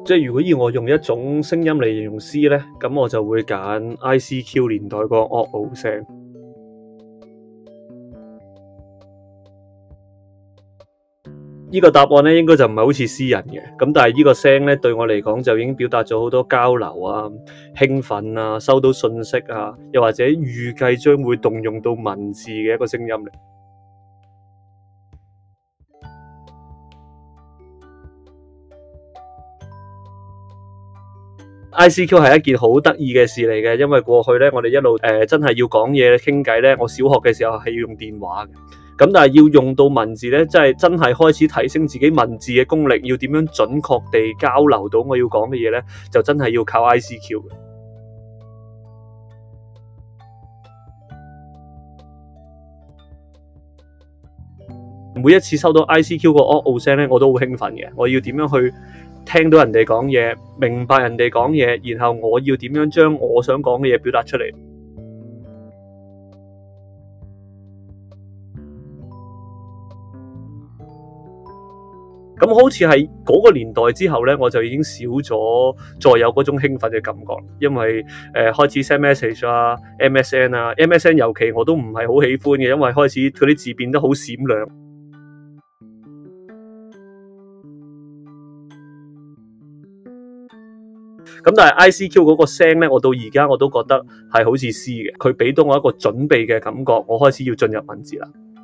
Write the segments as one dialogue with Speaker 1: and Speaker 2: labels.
Speaker 1: 即係如果要我用一種聲音嚟形容詩咧，咁我就會揀 ICQ 年代個惡傲聲。呢個答案咧應該就唔係好似詩人嘅，咁但係呢個聲咧對我嚟講就已經表達咗好多交流啊、興奮啊、收到信息啊，又或者預計將會動用到文字嘅一個聲音嚟。ICQ 係一件好得意嘅事嚟嘅，因為過去咧我哋一路真係要講嘢傾偈咧，我小學嘅時候係要用電話嘅。咁但係要用到文字咧，真係開始提升自己文字嘅功力，要點樣準確地交流到我要講嘅嘢咧，就真係要靠 ICQ 嘅。每一次收到 ICQ 個惡傲聲咧，我都好興奮嘅。我要點樣去聽到人哋講嘢，明白人哋講嘢，然後我要點樣將我想講嘅嘢表達出嚟。咁好似係嗰個年代之後咧，我就已經少咗再有嗰種興奮嘅感覺，因為開始 send message 啊、MSN 啊、MSN 尤其我都唔係好喜歡嘅，因為開始佢啲字變得好閃亮。咁但係 ICQ 嗰個聲咧，我到而家我都覺得係好似詩嘅，佢俾到我一個準備嘅感覺，我開始要進入文字啦。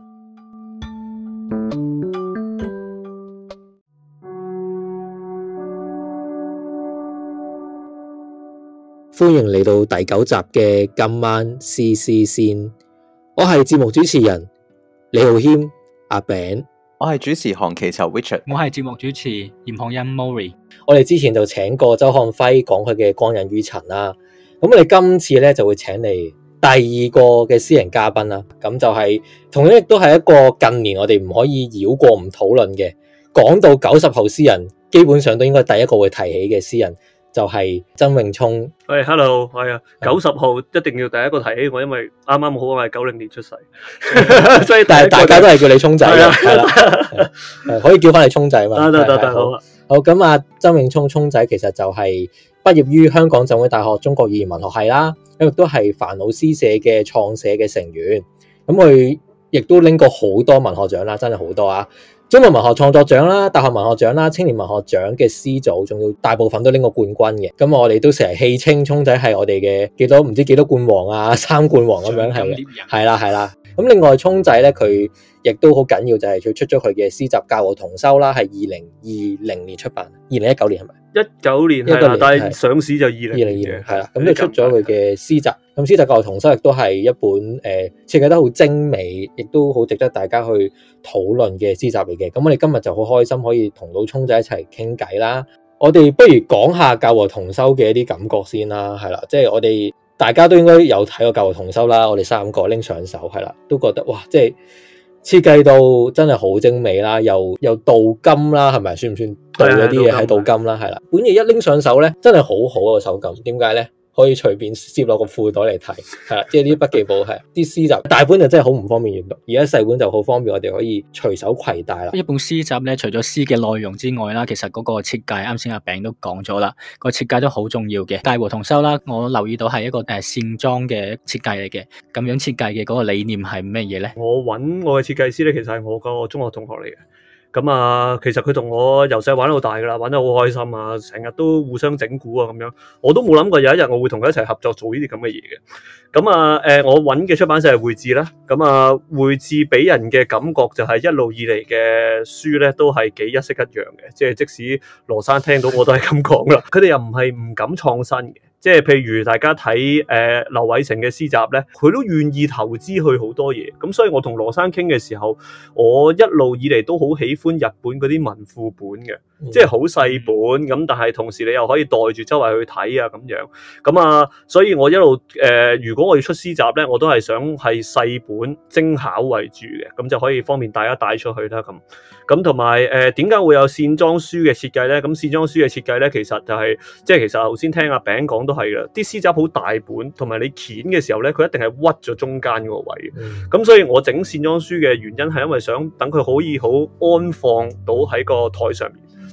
Speaker 2: 歡迎嚟到第9集嘅今晚詩詩先，我係節目主持人李浩謙阿餅，
Speaker 3: 我係主持韓祈籌 Richard，
Speaker 4: 我係節目主持嚴漢欣 Mori。
Speaker 2: 我哋之前就請過周漢輝講佢嘅光隱於塵啦，咁我哋今次咧就會請嚟第2個嘅詩人嘉賓啦，咁就係同樣亦都係一個近年我哋唔可以繞過唔討論嘅，講到90後詩人，基本上都應該第一個會提起嘅詩人。就係曾永聰。
Speaker 1: 喂 ，hello， 係啊，90後一定要第一個提起我，因為啱啱好我係90年出世，所以但係
Speaker 2: 大家都係叫你聰仔嘅，係啦，可以叫翻你聰仔嘛。
Speaker 1: 得好。
Speaker 2: 好咁啊，曾永聰聰仔其實就係畢業於香港浸會大學中國語言文學系啦，咁亦都係煩惱詩社嘅創社嘅成員。咁佢亦都拎過好多文學獎啦，真係好多啊！中文文學創作獎啦、大學文學獎啦、青年文學獎嘅詩組，仲要大部分都拎過冠軍嘅。咁我哋都成日戲稱聰仔係我哋嘅唔知幾多冠王啊、3冠王咁樣係啦。咁另外聰仔咧，佢亦都好緊要，就係佢出咗佢嘅詩集《教和同修》啦，係2020年出版，2019年係咪
Speaker 1: ？19年係啦，但係上市就2020年
Speaker 2: 係啦。咁就出咗佢嘅詩集，咁詩集《教和同修》亦都係一本設計得好精美，亦都好值得大家去討論嘅詩集嚟嘅。咁我哋今日就好開心可以同到聰仔一齊傾偈啦。我哋不如講下《教和同修》嘅一啲感覺先啦，係啦，即係我哋大家都應該有睇過《教和同修》啦，我哋3個拎上手係啦，都覺得哇，即係設計到真係好精美啦，又鍍金啦，係咪算唔算鍍嗰啲嘢喺鍍金啦？係啦，本嘢一拎上手咧，真係好好個手感。點解咧？可以隨便攝落個褲袋嚟睇，係啦，即係啲筆記簿係啲詩集大本就真係好唔方便閱讀，而家細本就好方便，我哋可以隨手攜帶啦。
Speaker 4: 一本詩集咧，除咗詩嘅內容之外啦，其實嗰個設計，啱先阿餅都講咗啦，個設計都好重要嘅。教和同修啦，我留意到係一個線裝嘅設計嚟嘅，咁樣設計嘅嗰個理念係咩嘢咧？
Speaker 1: 我揾我嘅設計師咧，其實係我個中學同學嚟嘅。咁啊，其實佢同我由細玩到大噶啦，玩得好開心啊，成日都互相整蠱啊咁樣。我都冇諗過有一日我會同佢一齊合作做呢啲咁嘅嘢嘅。咁啊，我揾嘅出版社係匯誌啦。咁啊，匯誌俾人嘅感覺就係一路以嚟嘅書咧，都係幾一式一樣嘅。即係即使羅生聽到我都係咁講啦。佢哋又唔係唔敢創新嘅。即係譬如大家睇劉偉成嘅詩集咧，佢都願意投資去好多嘢。咁所以我同羅生傾嘅時候，我一路以嚟都好喜歡日本嗰啲文庫本嘅，即係好細本咁，但係同時你又可以袋住周圍去睇啊咁樣。咁啊，所以我一路如果我要出詩集咧，我都係想係細本精巧為主嘅，咁就可以方便大家帶出去啦。咁同埋點解會有線裝書嘅設計咧？咁線裝書嘅設計咧，其實就係即係其實頭先聽阿餅講都係嘅，啲詩集好大本，同埋你鉛嘅時候咧，佢一定係屈咗中間嗰個位。咁所以我整線裝書嘅原因係因為想等佢可以好安放到喺個台上面，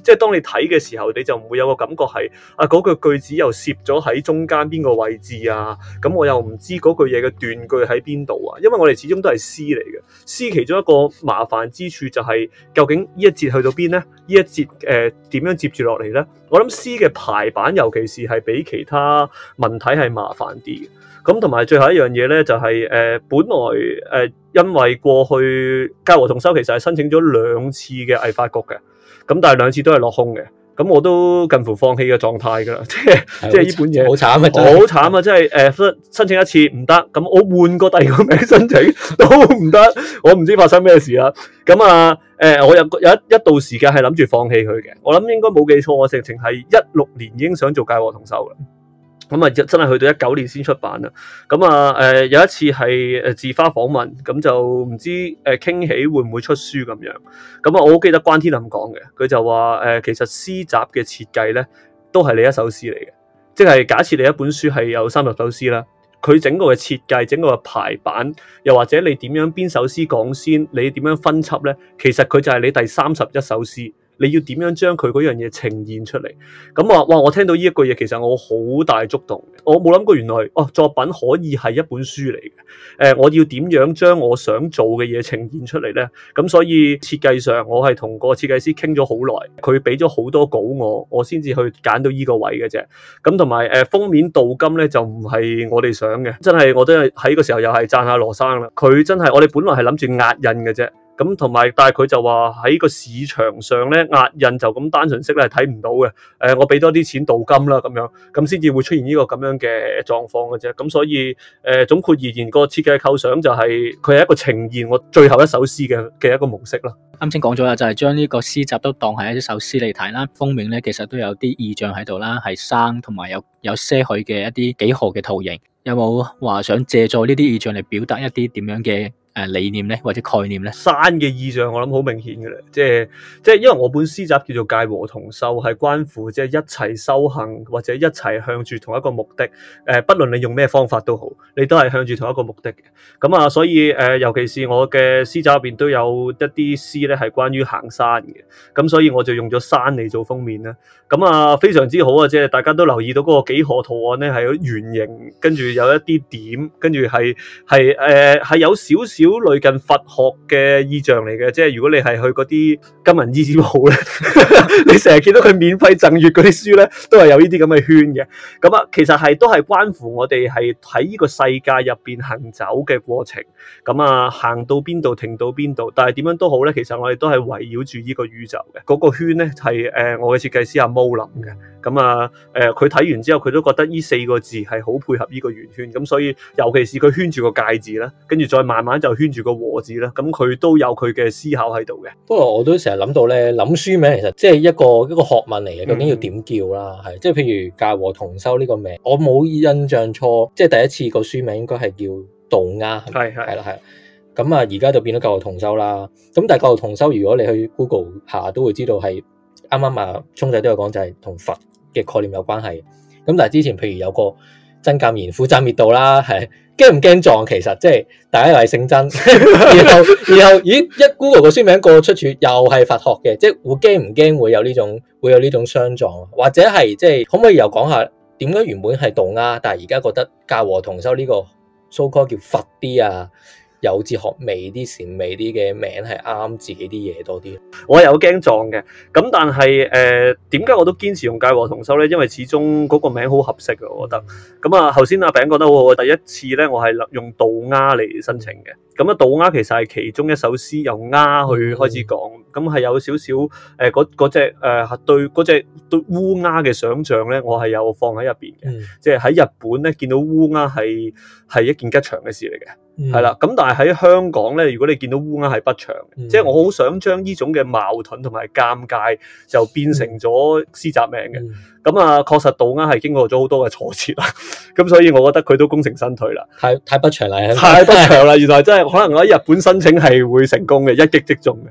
Speaker 1: 即係當你睇嘅時候，你就唔會有個感覺係嗰句句子又攝咗喺中間邊個位置啊，咁我又唔知嗰句嘢嘅斷句喺邊度啊，因為我哋始終都係詩嚟嘅，詩其中一個麻煩之處就係究竟呢一節去到邊咧？呢一節點樣接住落嚟咧？我諗詩嘅排版尤其是係比其他文體係麻煩啲嘅。咁同埋最後一樣嘢咧，就係本來因為過去教和同修其實係申請咗2次嘅藝發局嘅，咁但係2次都係落空嘅。咁我都近乎放棄嘅狀態㗎啦，即係呢本嘢
Speaker 2: 好慘啊，
Speaker 1: 好慘啊！即係申請一次唔得，咁我換過第二個名申請都唔得，我唔知發生咩事啦。咁我有一度時間係諗住放棄佢嘅，我諗應該冇記錯，我直情係16年已經想做教和同修嘅。咁真係去到19年先出版啦。咁有一次係字花訪問，咁就唔知傾起會唔會出書咁樣。咁我好記得關天林講嘅，佢就話其實詩集嘅設計咧都係你一首詩嚟嘅，即係假設你一本書係有30首詩啦，佢整個嘅設計、整個嘅排版，又或者你點樣邊首詩講先，你點樣分輯咧，其實佢就係你第31首詩。你要點樣將佢嗰樣嘢呈現出嚟？咁我聽到呢一句嘢，其實我好大觸動。我冇諗過原來作品可以係一本書嚟嘅。我要點樣將我想做嘅嘢呈現出嚟咧？咁所以設計上，我係同個設計師傾咗好耐，佢俾咗好多稿我先至去揀到呢個位嘅啫。咁同埋封面鍍金咧就唔係我哋想嘅，真係我都係喺個時候又係讚下羅生啦。佢真係我哋本來係諗住壓印嘅啫。咁同埋，但係佢就話喺個市場上咧，壓印就咁單純式咧係睇唔到嘅。我俾多啲錢鍍金啦，咁樣咁先至會出現呢個咁樣嘅狀況嘅啫。咁所以總括而言，個設計構想就係佢係一個呈現我最後一首詩嘅一個模式啦。
Speaker 4: 啱先講咗啦，就係將呢個詩集都當係一首詩嚟睇啦。封面咧其實都有啲意象喺度啦，係山同埋有些許嘅一啲幾何嘅圖形。有冇話想借助呢啲意象嚟表達一啲點樣嘅理念咧，或者概念咧？
Speaker 1: 山嘅意象我諗好明顯嘅啦，即係因為我本詩集叫做戒和同修，係關乎即係一齊修行或者一齊向住同一個目的。不論你用咩方法都好，你都係向住同一個目的嘅。咁所以尤其是我嘅詩集入邊都有一啲詩咧係關於行山嘅，咁所以我就用咗山嚟做封面啦。咁非常之好啊！即係大家都留意到嗰個幾何圖案咧係圓形，跟住有一啲點，跟住係有少少類近佛學嘅意象嚟嘅。即係如果你係去嗰啲金銀衣紙鋪咧，你成日見到佢免費贈閱嗰啲書咧，都係有呢啲咁嘅圈嘅。咁其實都係關乎我哋係喺呢個世界入邊行走嘅過程。咁行到邊度停到邊度，但係點樣都好咧，其實我哋都係圍繞住呢個宇宙嘅。嗰個圈咧係我嘅設計師阿毛諗嘅。咁佢睇完之後，佢都覺得呢4個字係好配合呢個圓圈。咁所以尤其是佢圈住個戒字啦，跟住再慢慢就圈住個和字啦。咁佢都有佢嘅思考喺度嘅。
Speaker 2: 不過我都成日諗到咧，諗書名其實即係一個學問嚟嘅，究竟要點叫啦？係即係譬如戒和同修呢個名，我冇印象錯，即係第一次個書名應該係叫道鴉，係啦。咁而家就變咗戒和同修啦。咁但係戒和同修，如果你去 Google 下都會知道係啱啱聰仔都有講，就係同佛嘅概念有關係。咁但係之前譬如有個真鑑言苦斬滅道啦，係驚唔驚撞？其實即係大家又係姓曾，然後咦一 Google 個書名個出處又係佛學嘅，即係會驚唔驚會有呢種相撞？或者係即係可唔可以又講下點解原本係道鴉，但係而家覺得戒和同修呢個 so called 叫佛啲啊？有哲學味啲、禪味啲嘅名係啱自己啲嘢多啲。
Speaker 1: 我有驚撞嘅，咁但係點解我都堅持用戒和同修咧？因為始終嗰個名好合適嘅，我覺得。咁頭先阿餅講得好好，第一次咧我係用道鴉嚟申請嘅。咁道鴉其實係其中一首詩，由鴉去開始講，咁係有少少嗰隻對嗰隻對烏鴉嘅想像咧，我係有放喺入邊嘅。即係喺日本咧見到烏鴉係一件吉祥嘅事嚟嘅，係啦。咁但係喺香港咧，如果你見到烏鴉係不祥嘅，即係我好想將呢種嘅矛盾同埋尷尬就變成咗詩集名嘅。咁確實道鴉係經過咗好多嘅挫折啦，咁所以我覺得佢都功成身退啦。
Speaker 2: 太不祥啦，
Speaker 1: 太不祥啦！原來真係可能我喺日本申請係會成功嘅，一擊即中嘅。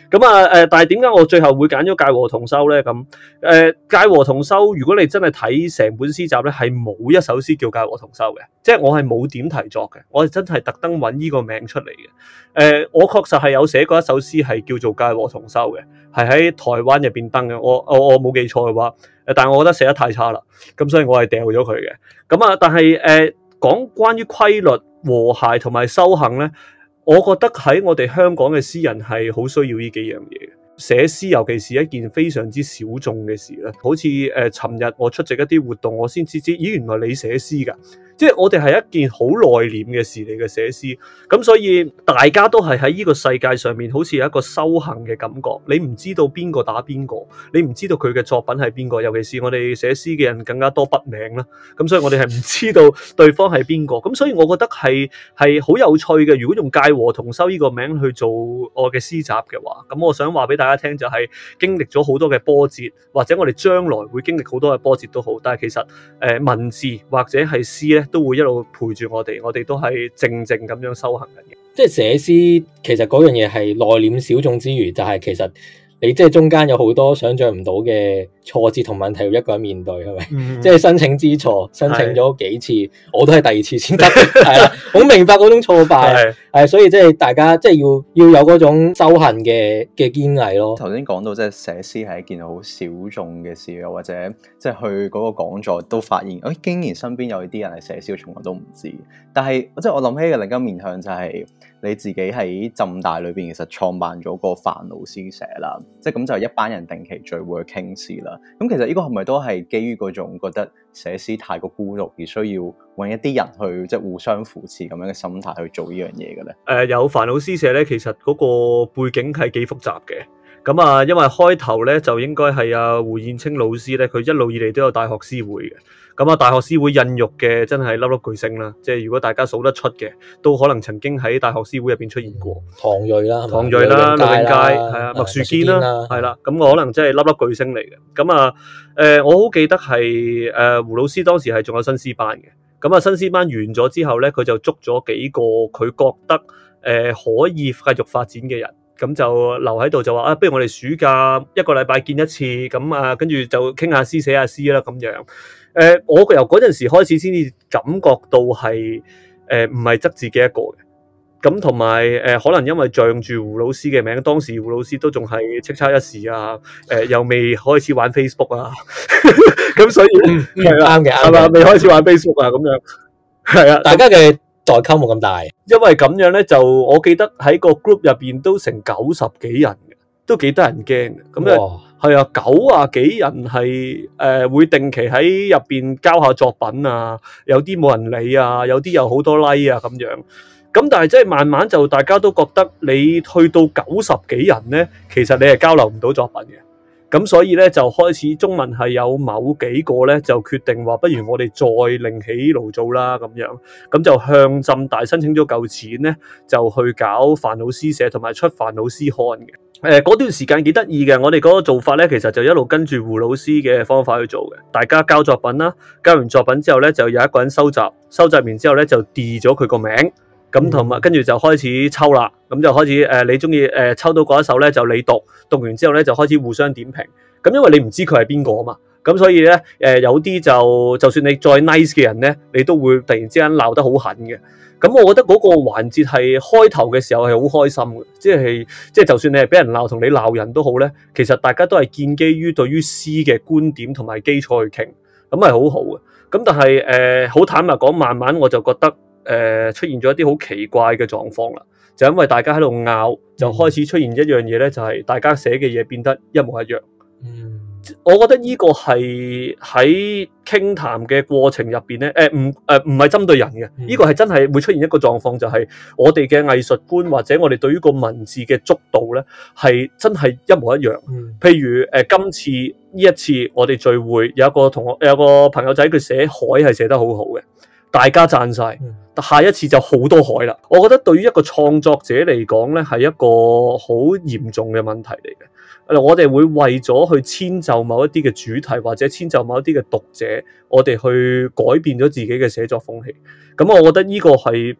Speaker 1: 咁但係點解我最後會揀咗介和同修咧？咁介和同修，如果你真係睇成本詩集咧，係冇一首詩叫介和同修嘅，即係我係冇點題作嘅，我係真係特登揾呢個名出嚟嘅。我確實係有寫過一首詩係叫做介和同修嘅，係喺台灣入邊登嘅。我冇記錯嘅話，但係我覺得寫得太差啦，咁所以我係掉咗佢嘅。咁但係講關於規律、和諧同埋修行咧。我覺得喺我哋香港嘅詩人係好需要呢幾樣嘢嘅。寫詩尤其是一件非常之小眾嘅事啦。好似尋日我出席一啲活動，我先知，咦原來你寫詩㗎。即係我哋係一件好內斂嘅事嚟嘅寫詩，咁所以大家都係喺呢個世界上面好似有一個修行嘅感覺。你唔知道邊個打邊個，你唔知道佢嘅作品係邊個，尤其是我哋寫詩嘅人更加多筆名啦。咁所以我哋係唔知道對方係邊個。咁所以我覺得係好有趣嘅。如果用介和同修呢個名去做我嘅詩集嘅話，咁我想話俾大家聽就係經歷咗好多嘅波折，或者我哋將來會經歷好多嘅波折都好。但係其實文字或者係詩咧，都會一路陪住我哋都係靜靜咁樣修行緊嘅。
Speaker 2: 即係寫詩，其實嗰樣嘢係內斂小眾之餘，就係其實你即係中間有好多想象唔到嘅挫折同問題要一個人面對，係咪？即係申請資助，申請咗幾次，我都係第二次先得，係啦，好明白嗰種挫敗，係所以即係大家即係要有嗰種修行嘅堅毅咯。
Speaker 3: 頭先講到即係寫詩係一件好小眾嘅事，又或者即係去嗰個講座都發現，竟然身邊有啲人係寫詩，從來都唔知。但係即係我諗起嘅另一面向就係你自己喺浸大裏邊其實創辦咗個煩惱詩社啦，即係咁就一班人定期聚會去傾詩啦。咁其實呢個係咪都係基於嗰種覺得寫詩太過孤獨，而需要揾一啲人去即係互相扶持咁樣嘅心態去做呢樣嘢嘅咧？
Speaker 1: 有煩惱詩社咧，其實嗰個背景係幾複雜嘅。咁因為開頭咧就應該係胡燕青老師咧，佢一路以嚟都有大學詩會嘅。咁大學詩會孕育嘅真係粒粒巨星啦，即係如果大家數得出嘅，都可能曾經喺大學詩會入邊出現過。
Speaker 2: 唐銳啦，
Speaker 1: 呂永佳係啊，麥樹堅啦，係啦，咁我可能真係粒粒巨星嚟嘅。咁我好記得係胡老師當時係仲有新詩班嘅。咁新詩班完咗之後咧，佢就捉咗幾個佢覺得可以繼續發展嘅人。咁就留喺度就話不如我哋暑假一個禮拜見一次，咁跟住就傾下詩寫下詩啦咁樣。我由嗰陣時開始先至感覺到係唔係得自己一個嘅。咁同埋可能因為仗住胡老師嘅名，當時胡老師都仲係叱咤一時啊，又未開始玩 Facebook 啊，咁所以
Speaker 2: 啱嘅，
Speaker 1: 係嘛，未開始玩 Facebook 啊咁樣，係啊，
Speaker 2: 大家嘅代溝冇咁大，
Speaker 1: 因為咁樣咧，就我記得喺個 group 入邊都成90幾人嘅，都幾得人驚嘅。咁咧係啊，90幾人係會定期喺入邊交下作品啊，有啲冇人理啊，有啲有好多 like 啊咁樣。咁但係即係慢慢就大家都覺得你去到90幾人咧，其實你係交流唔到作品嘅。咁所以咧就開始中文係有某幾個咧就決定話，不如我哋再另起爐灶啦咁樣，咁就向浸大申請咗嚿錢咧，就去搞煩惱詩社同埋出煩惱詩刊嘅。嗰段時間幾得意嘅，我哋嗰個做法咧，其實就一路跟住胡老師嘅方法去做嘅。大家交作品啦，交完作品之後咧，就有一個人收集完之後咧就 delete 咗佢個名。咁同埋跟住就開始抽啦，咁就開始你中意抽到嗰一首咧就你讀完之後咧就開始互相點評。咁因為你唔知佢係邊個啊嘛，咁所以咧有啲就算你再 nice 嘅人咧，你都會突然之間鬧得好狠嘅。咁我覺得嗰個環節係開頭嘅時候係好開心嘅，即係就算你係俾人鬧同你鬧人都好咧，其實大家都係建基於對於詩嘅觀點同埋基礎去傾，咁係好好嘅。咁但係好坦白講，慢慢我就覺得出現咗一啲好奇怪嘅狀況啦，就因為大家喺度拗，就開始出現一樣嘢咧，就係大家寫嘅嘢變得一模一樣。我覺得呢個係喺傾談嘅過程入邊咧，唔係針對人嘅，呢個係真係會出現一個狀況，就係我哋嘅藝術觀或者我哋對於個文字嘅觸度咧，係真係一模一樣。譬如今次呢一次我哋聚會有一個朋友仔，佢寫海係寫得好好嘅，大家讚晒。下一次就好多海啦。我覺得對於一個創作者嚟講咧，係一個好嚴重嘅問題嚟嘅。我哋會為咗去遷就某一啲嘅主題，或者遷就某一啲嘅讀者，我哋去改變咗自己嘅寫作風氣。咁我覺得呢個係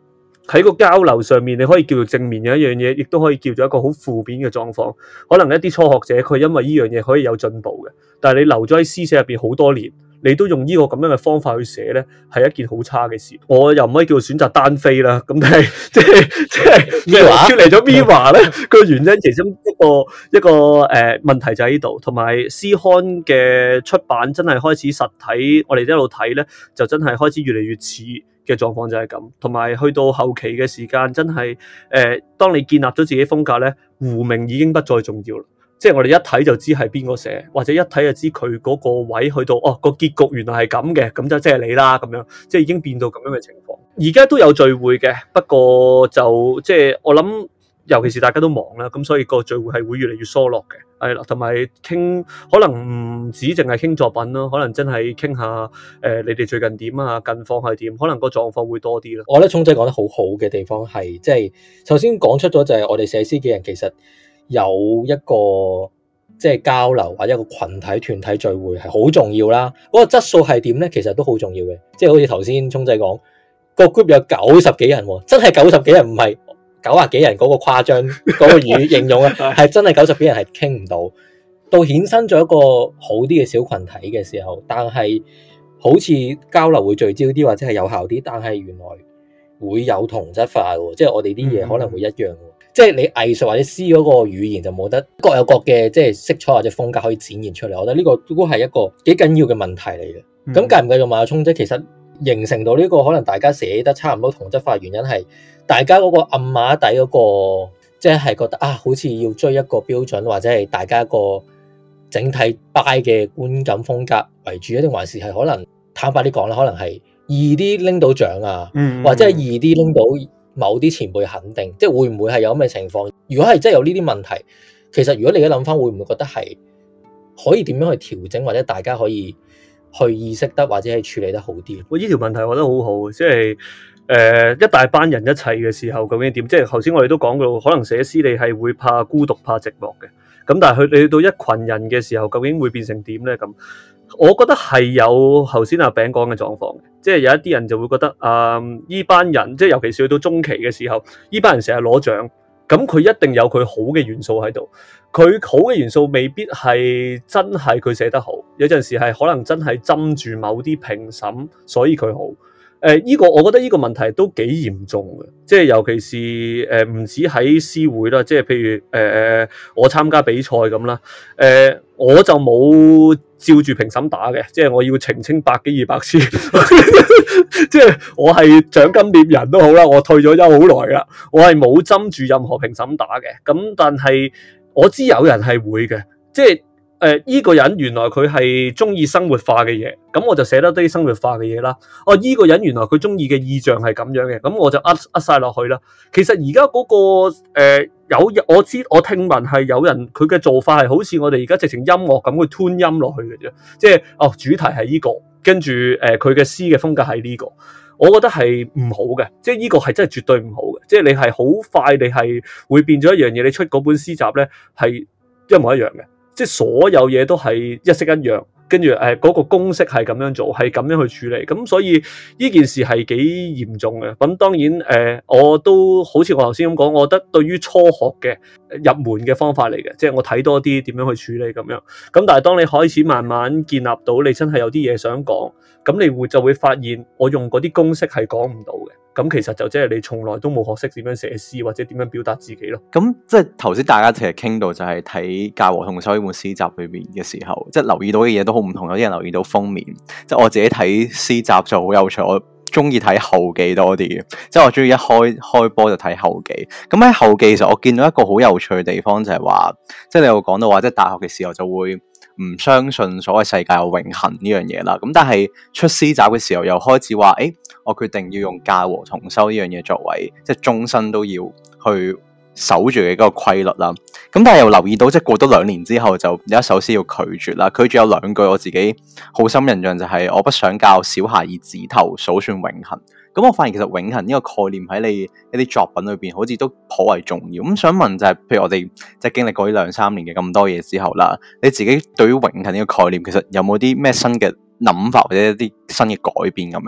Speaker 1: 喺個交流上面，你可以叫做正面嘅一樣嘢，亦都可以叫做一個好負面嘅狀況。可能一啲初學者佢因為呢樣嘢可以有進步嘅，但係你留咗喺詩社入邊好多年，你都用呢個咁樣嘅方法去寫咧，係一件好差嘅事。我又唔可以叫做選擇單飛啦，咁但係即係脫離咗 MIRROR 咧個原因，其中一個問題就喺呢度，同埋詩刊嘅出版真係開始實體，我哋一路睇咧就真係開始越嚟越似嘅狀況就係咁，同埋去到後期嘅時間真係當你建立咗自己風格咧，胡名已經不再重要啦。即係我哋一睇就知係邊個寫，或者一睇就知佢嗰個位去到個結局原來係咁嘅，咁就即係你啦咁樣，即係已經變到咁樣嘅情況。而家都有聚會嘅，不過就即係我諗，尤其是大家都忙啦，咁所以個聚會係會越嚟越疏落嘅，係啦，同埋傾可能唔止淨係傾作品咯，可能真係傾下你哋最近點啊，近況係點，可能個狀況會多啲咯。
Speaker 2: 我覺得聰仔講得好好嘅地方係，即係首先講出咗就係我哋寫詩嘅人其實有一個即係交流或者一個群體團體聚會係好重要啦。嗰個質素係點咧？其實都好重要嘅。即係好似頭先聰仔講個 group 有90幾人，真係90幾人，唔係90幾人嗰個誇張嗰個語形容啊，係真係90幾人係傾唔到。到衍生咗一個好啲嘅小群體嘅時候，但係好似交流會聚焦啲或者係有效啲，但係原來會有同質化嘅，即係我哋啲嘢可能會一樣。即係你藝術或者詩嗰個語言就冇得各有各嘅即係色彩或者風格可以展現出嚟，我覺得呢個都係一個幾緊要嘅問題嚟嘅。咁繼唔繼續問阿聰姐，其實形成到呢個可能大家寫得差唔多同質化，原因係大家嗰個暗碼底嗰個，即係覺得好似要追一個標準，或者係大家個整體 buy 嘅觀感風格為主，一定還是係可能坦白啲講啦，可能係易啲拎到獎啊，或者係易啲拎到某啲前輩肯定，即係會唔會係有咁嘅情況？如果係真係有呢啲問題，其實如果你而家諗翻，會唔會覺得係可以點樣去調整，或者大家可以去意識得或者係處理得好啲？
Speaker 1: 我呢條問題我覺得好好，即係一大班人一齊嘅時候，究竟點？即係頭先我哋都講過，可能寫詩你係會怕孤獨、怕寂寞嘅。咁但係你去到一群人嘅時候，究竟會變成點咧？咁我覺得係有頭先阿餅講嘅狀況嘅，即係有一啲人就會覺得呢班人，即係尤其是去到中期嘅時候，呢班人成日攞獎，咁佢一定有佢好嘅元素喺度。佢好嘅元素未必係真係佢寫得好，有陣時係可能真係針住某啲評審，所以佢好。呢個我覺得呢個問題都幾嚴重嘅，即係尤其是唔止喺詩會啦，即係譬如我參加比賽咁啦，我就冇照住評審打嘅，即係我要澄清百幾200次，即係我係獎金獵人都好啦，我退咗休好耐啦，我係冇針住任何評審打嘅，咁但係我知有人係會嘅，即係。依個人原來佢係中意生活化嘅嘢，咁我就寫得啲生活化嘅嘢啦。依個人原來佢中意嘅意象係咁樣嘅，咁我就噏晒落去啦。其實而家嗰個我聽聞係有人佢嘅做法係好似我哋而家直情音樂咁去 tune 音落去嘅啫，即係主題係呢個，跟住佢嘅詩嘅風格係呢個，我覺得係唔好嘅，即係呢個係真係絕對唔好嘅，即係你係好快你係會變咗一樣嘢，你出嗰本詩集咧係一模一樣嘅。即係所有嘢都係一式一樣，跟住嗰個公式係咁樣做，係咁樣去處理，咁所以呢件事係幾嚴重嘅。咁當然我都好似我頭先咁講，我覺得對於初學嘅入門嘅方法嚟嘅，即係我睇多啲點樣去處理咁樣。咁但係當你開始慢慢建立到你真係有啲嘢想講，咁你就會發現我用嗰啲公式係講唔到嘅。咁其實就即係你從來都冇學識點樣寫詩或者點樣表達自己咯。咁
Speaker 3: 即係頭先大家其實傾到就係睇《教和同修》呢本詩集裏邊嘅時候，即係留意到嘅嘢都好唔同。有啲人留意到封面，即係我自己睇詩集就好有趣。我中意睇後記多啲嘅，即係我中意一開波就睇後記。咁喺後記其實我見到一個好有趣嘅地方就係話，即係你有講到話，即係大學嘅時候就會唔相信所謂世界有永恆呢樣嘢啦。咁但係出詩集嘅時候又開始話，我決定要用教和同修呢樣嘢作為即係終身都要去守住嘅嗰個規律啦。咁但係又留意到，即係過多2年之後就有一首詩要拒絕啦。拒絕有2句我自己好深印象，就係我不想教小孩以指頭數算永恆。咁我發現其實永恆呢個概念喺你一啲作品裏邊好似都頗為重要。咁想問就係，譬如我哋即係經歷過呢2-3年嘅咁多嘢之後啦，你自己對於永恆呢個概念其實有冇啲咩新嘅諗法或者一啲新嘅改變咁樣咧？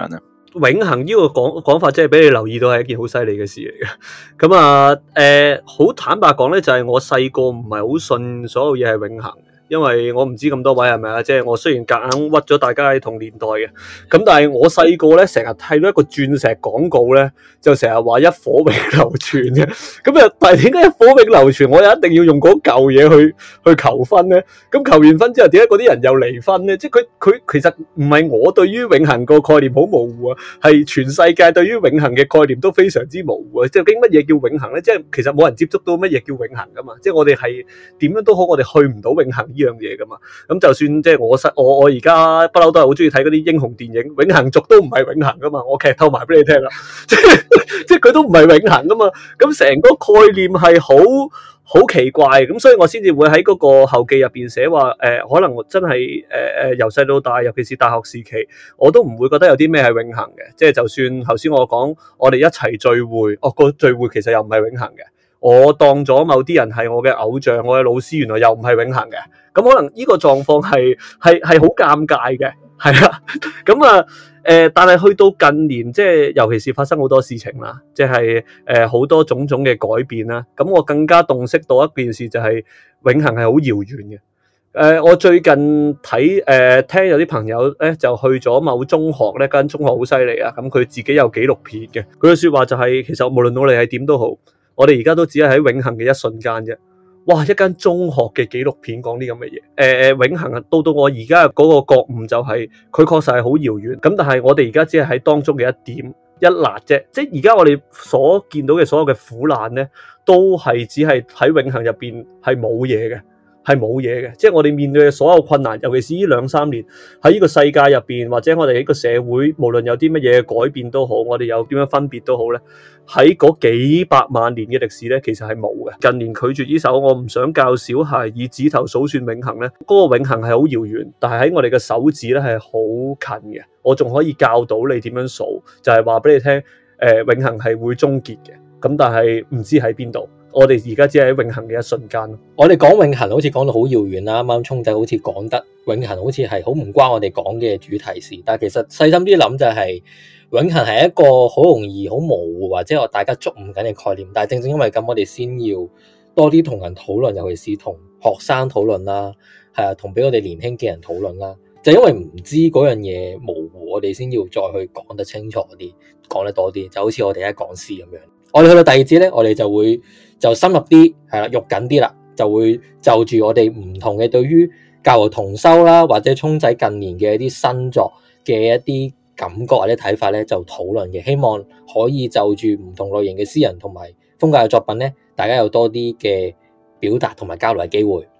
Speaker 1: 永恆呢個講法，即係俾你留意到係一件好犀利嘅事嚟嘅。咁啊，好坦白講咧，就係我細個唔係好信所有嘢係永恆嘅，因為我唔知咁多位係咪啊，即係我雖然夾硬屈咗大家喺同年代嘅，咁但係我細個咧成日睇到一個鑽石廣告咧，就成日話一顆永流傳嘅。咁啊，但係點解一顆永流傳，我又一定要用嗰嚿嘢去求婚咧？咁求完婚之後，點解嗰啲人又離婚咧？即係佢其實唔係我對於永恆個概念好模糊啊，係全世界對於永恆嘅概念都非常之模糊啊！即係究竟乜嘢叫永恆咧？即係其實冇人接觸到乜嘢叫永恆噶嘛。即係我哋係點樣都好，我哋去唔到永恆呢樣嘢噶嘛。咁就算即係我而家不嬲都係好中意睇嗰啲英雄電影，永恆族都唔係永恆噶嘛。我劇透埋俾你聽啦，即係佢都唔係永恆噶嘛。咁成個概念係好奇怪，咁所以我先至會喺嗰個後記入邊寫話，可能真係由細到大，尤其是大學時期，我都唔會覺得有啲咩係永恆嘅。即係就算頭先我講，我哋一齊聚會，個聚會其實又唔係永恆嘅。我當咗某啲人係我嘅偶像，我嘅老師，原來又唔係永恆嘅。咁可能呢個狀況係好尷尬嘅，係啊。咁啊。但係去到近年，即係尤其是發生好多事情啦，即係好多種種嘅改變啦。咁我更加洞悉到一件事，就係永恆係好遙遠嘅。我最近睇聽有啲朋友咧就去咗某中學咧，間中學好犀利啊。咁佢自己有紀錄片嘅，佢嘅說話就係，其實無論我哋係點都好，我哋而家都只係喺永恆嘅一瞬間啫。哇！一間中學嘅紀錄片講啲咁嘅嘢，永恆啊，到我而家嗰個覺悟就係，佢確實係好遙遠。咁但係我哋而家只係喺當中嘅一點一焫啫。即係而家我哋所見到嘅所有嘅苦難咧，都係只係喺永恆入邊係冇嘢嘅。係冇嘢嘅，即係我哋面對嘅所有困難，尤其是呢2-3年喺呢個世界入邊，或者我哋呢個社會，無論有啲乜嘢改變都好，我哋有點樣分別都好咧，喺嗰幾百萬年嘅歷史咧，其實係冇嘅。近年拒絕呢首我唔想教小孩以指頭數算永恆咧，嗰個永恆係好遙遠，但係喺我哋嘅手指咧係好近嘅。我仲可以教到你點樣數，就係話俾你聽，永恆係會終結嘅，咁但係唔知喺邊度。我哋而家只係喺永恆嘅一瞬間。
Speaker 2: 我哋講永恆好似講到好遙遠啦，啱啱聰仔好似講得永恆好似係好唔關我哋講嘅主題事，但係其實細心啲諗就係永恆係一個好容易好模糊或者我大家捉唔緊嘅概念，但係正正因為咁，我哋先要多啲同人討論，尤其是同學生討論啦，係啊，同俾我哋年輕嘅人討論啦。就因為唔知嗰樣嘢模糊，我哋先要再去講得清楚啲，講得多啲，就好似我哋而家講詩咁樣。我哋去到第二節咧，我哋就會就深入啲，係啦，肉緊啲啦，就會就住我哋唔同嘅對於教學同修啦，或者聰仔近年嘅一啲新作嘅一啲感覺或者睇法咧，就討論嘅。希望可以就住唔同類型嘅詩人同埋風格嘅作品咧，大家有多啲嘅表達同埋交流嘅機會。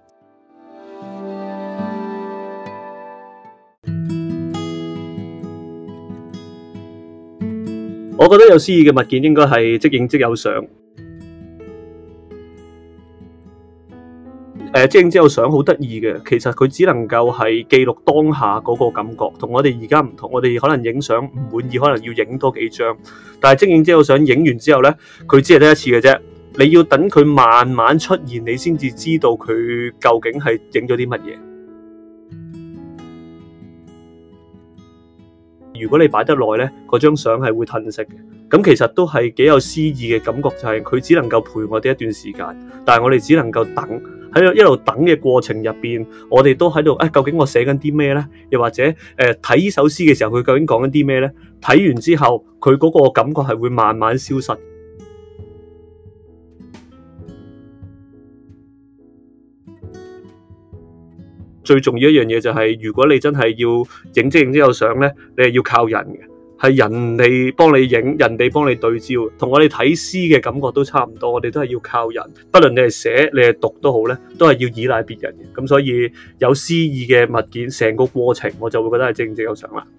Speaker 1: 我覺得有詩意嘅物件應該係即影即有相。即影即有相好得意嘅，其實佢只能夠係記錄當下嗰個感覺，同我哋而家唔同。我哋可能影相唔滿意，可能要影多幾張，但係即影即有相影完之後咧，佢只係得一次嘅啫。你要等佢慢慢出現，你先至知道佢究竟係影咗啲乜嘢。如果你擺得耐咧，嗰張相係會褪色嘅。咁其實都係幾有詩意嘅感覺，就係佢只能夠陪我哋一段時間，但係我哋只能夠等，喺一路等嘅過程入邊，我哋都喺度究竟我寫緊啲咩咧？又或者睇呢首詩嘅時候，佢究竟講緊啲咩咧？睇完之後，佢嗰個感覺係會慢慢消失。最重要一樣嘢就係，如果你真係要影即影即有相咧，你係要靠人嘅，係人哋幫你影，人哋幫你對焦，同我哋睇詩嘅感覺都差唔多。我哋都係要靠人，不論你係寫你係讀都好咧，都係要依賴別人嘅。咁所以有詩意嘅物件，成個過程我就會覺得係即影即有相啦。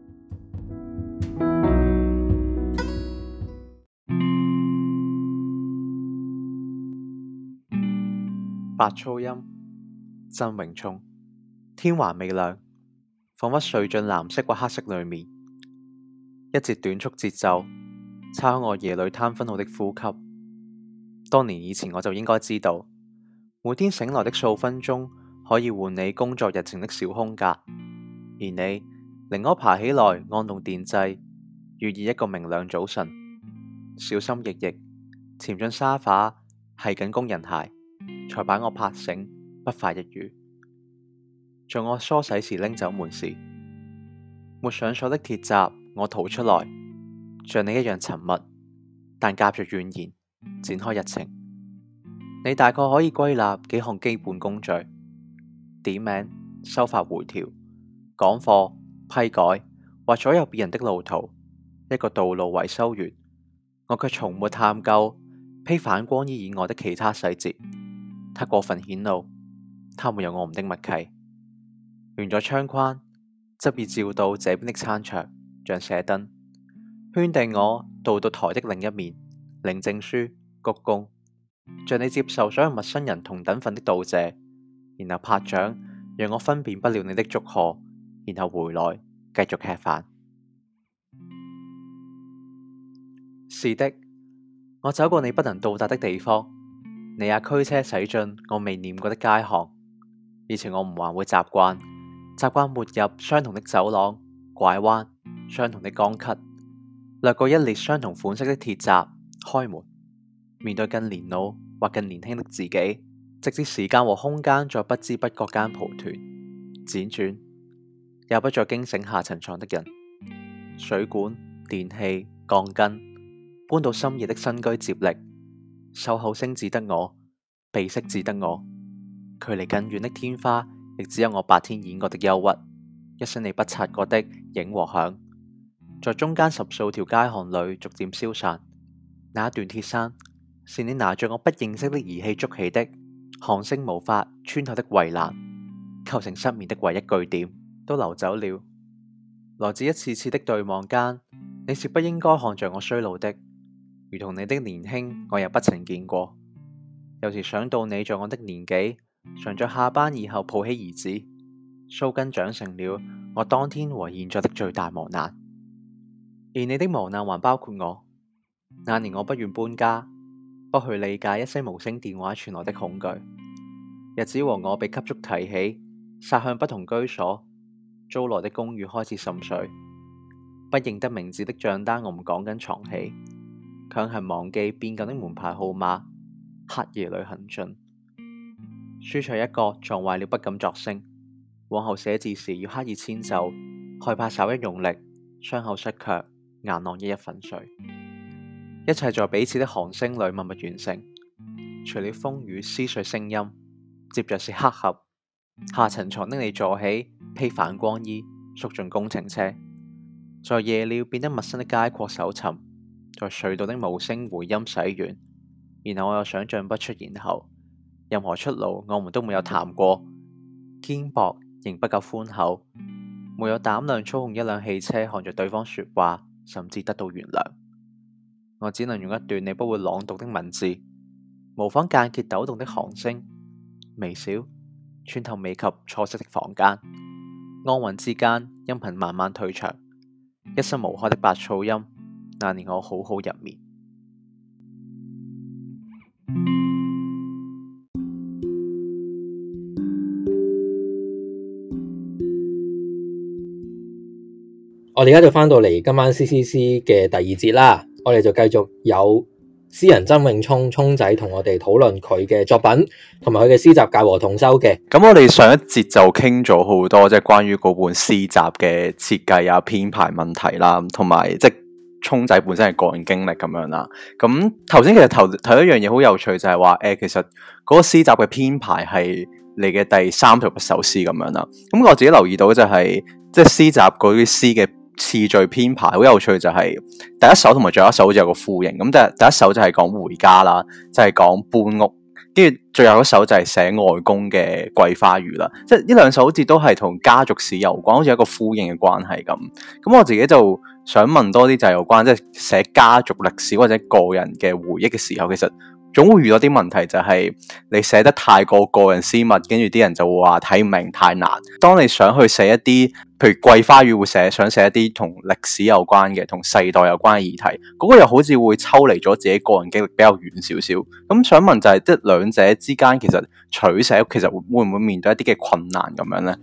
Speaker 3: 白噪音，曾榮聰。天還未亮，彷彿睡進藍色或黑色裏面，一節短促節奏，抄我夜裏貪分好的呼吸。多年以前我就應該知道，每天醒來的數分鐘可以換你工作日程的小空格，而你寧可爬起來按動電掣，
Speaker 5: 寓意一個明亮早晨，小心翼翼潛進沙發，係緊工人鞋，才把我拍醒，不快一語。在我梳洗時拎走門匙，沒上鎖的鐵閘，我逃出來，像你一樣沉默，但夾着怨言展開日程。你大概可以歸納幾項基本工序：點名、收發回條、講課、批改或左右別人的路途。一個道路維修員，我卻從沒探究披反光衣以外的其他細節。他過分顯露，他沒有我們的默契。完咗窗框，則已照到這邊的餐桌，像射燈，圈定我到台的另一面，領證書、鞠躬，像你接受所有陌生人同等份的道謝，然後拍掌，讓我分辨不了你的祝賀，然後回來繼續吃飯。是的，我走過你不能到達的地方，你也驅車駛進我未念過的街巷。以前我唔還會習慣沒入相同的走廊、拐彎、相同的鋼級，掠過一列相同款式的鐵閘，開門，面對更年老或更年輕的自己，直至時間和空間在不知不覺間蒲團、輾轉，也不再驚醒下層床的人。水管、電器、鋼筋。搬到深夜的新居接力，秀後聲只得我，鼻息只得我，距離更遠的天花，亦只有我白天演過的憂鬱，一聲你不察覺的影和響，在中間十數條街巷裏逐漸消散。那一段鐵山，是你拿着我不認識的儀器築起的，韓星無法穿透的圍欄，構成失眠的唯一據點，都流走了。來自一次次的對望間，你是不應該看着我衰老的。如同你的年輕，我也不曾見過。有時想到你在我的年紀，常在下班以後抱起兒子，鬚根長成了我當天和現在的最大磨難。而你的磨難還包括我。那年我不願搬家，不去理解一些無聲電話傳來的恐懼。日子和我被急速提起，殺向不同居所，租來的公寓開始滲水。不認得名字的賬單，我唔講緊床起。強行忘記變舊的門牌號碼，黑夜裏行進。書桌一角撞壞了，不敢作聲。往後寫字時要刻意遷就，害怕稍一用力，傷口失卻，硬朗一一粉碎。一切在彼此的寒聲裏默默完成。除了風雨撕碎聲音，接着是黑盒。下層床的你坐起，披反光衣，縮進工程車，在夜了變得陌生的街廓搜尋。在隧道的無聲回音洗完，然後我又想象不出然後任何出路，我們都沒有談過。肩膊仍不夠寬厚，沒有膽量操控一輛汽車，看着對方說話，甚至得到原諒。我只能用一段你不會朗讀的文字，模仿間歇抖動的寒聲，微小穿透未及錯失的房間。安穩之間，音頻慢慢退場，一身無害的白噪音。那年我好好入眠。
Speaker 2: 我哋而家就翻到嚟今晚 CCC 嘅第二節啦，我哋就繼續有詩人曾永聰聰仔同我哋討論佢嘅作品同埋佢嘅詩集《介和同修》嘅。
Speaker 3: 咁我哋上一節就傾咗好多，即係關於嗰本詩集嘅設計啊、編排問題啦，同埋即係聰仔本身係個人經歷咁樣啦。咁頭先其實頭一樣嘢好有趣就係話，其實嗰個詩集嘅編排係你嘅第31首詩咁樣啦。咁我自己留意到就係即係詩集嗰啲詩嘅次序編排好有趣，就係第一首同埋最後一首好似有個呼應。咁第一首就係講回家啦，就係講搬屋，跟住最後一首就係寫外公嘅桂花魚啦。即係呢兩首好似都係同家族史有關，好似有一個呼應嘅關係咁。咁我自己就想問多啲就係有關即係寫家族歷史或者個人嘅回憶嘅時候，其實總會遇到啲問題，就係你寫得太過個人私密，跟住啲人就會話睇唔明，太難。當你想去寫一啲，譬如桂花魚會想寫一啲同歷史有關嘅、同世代有關嘅議題，嗰個又好似會抽離咗自己個人經歷比較遠少少。咁想問就係即係兩者之間其實取捨，其實會唔會面對一啲嘅困難咁樣呢？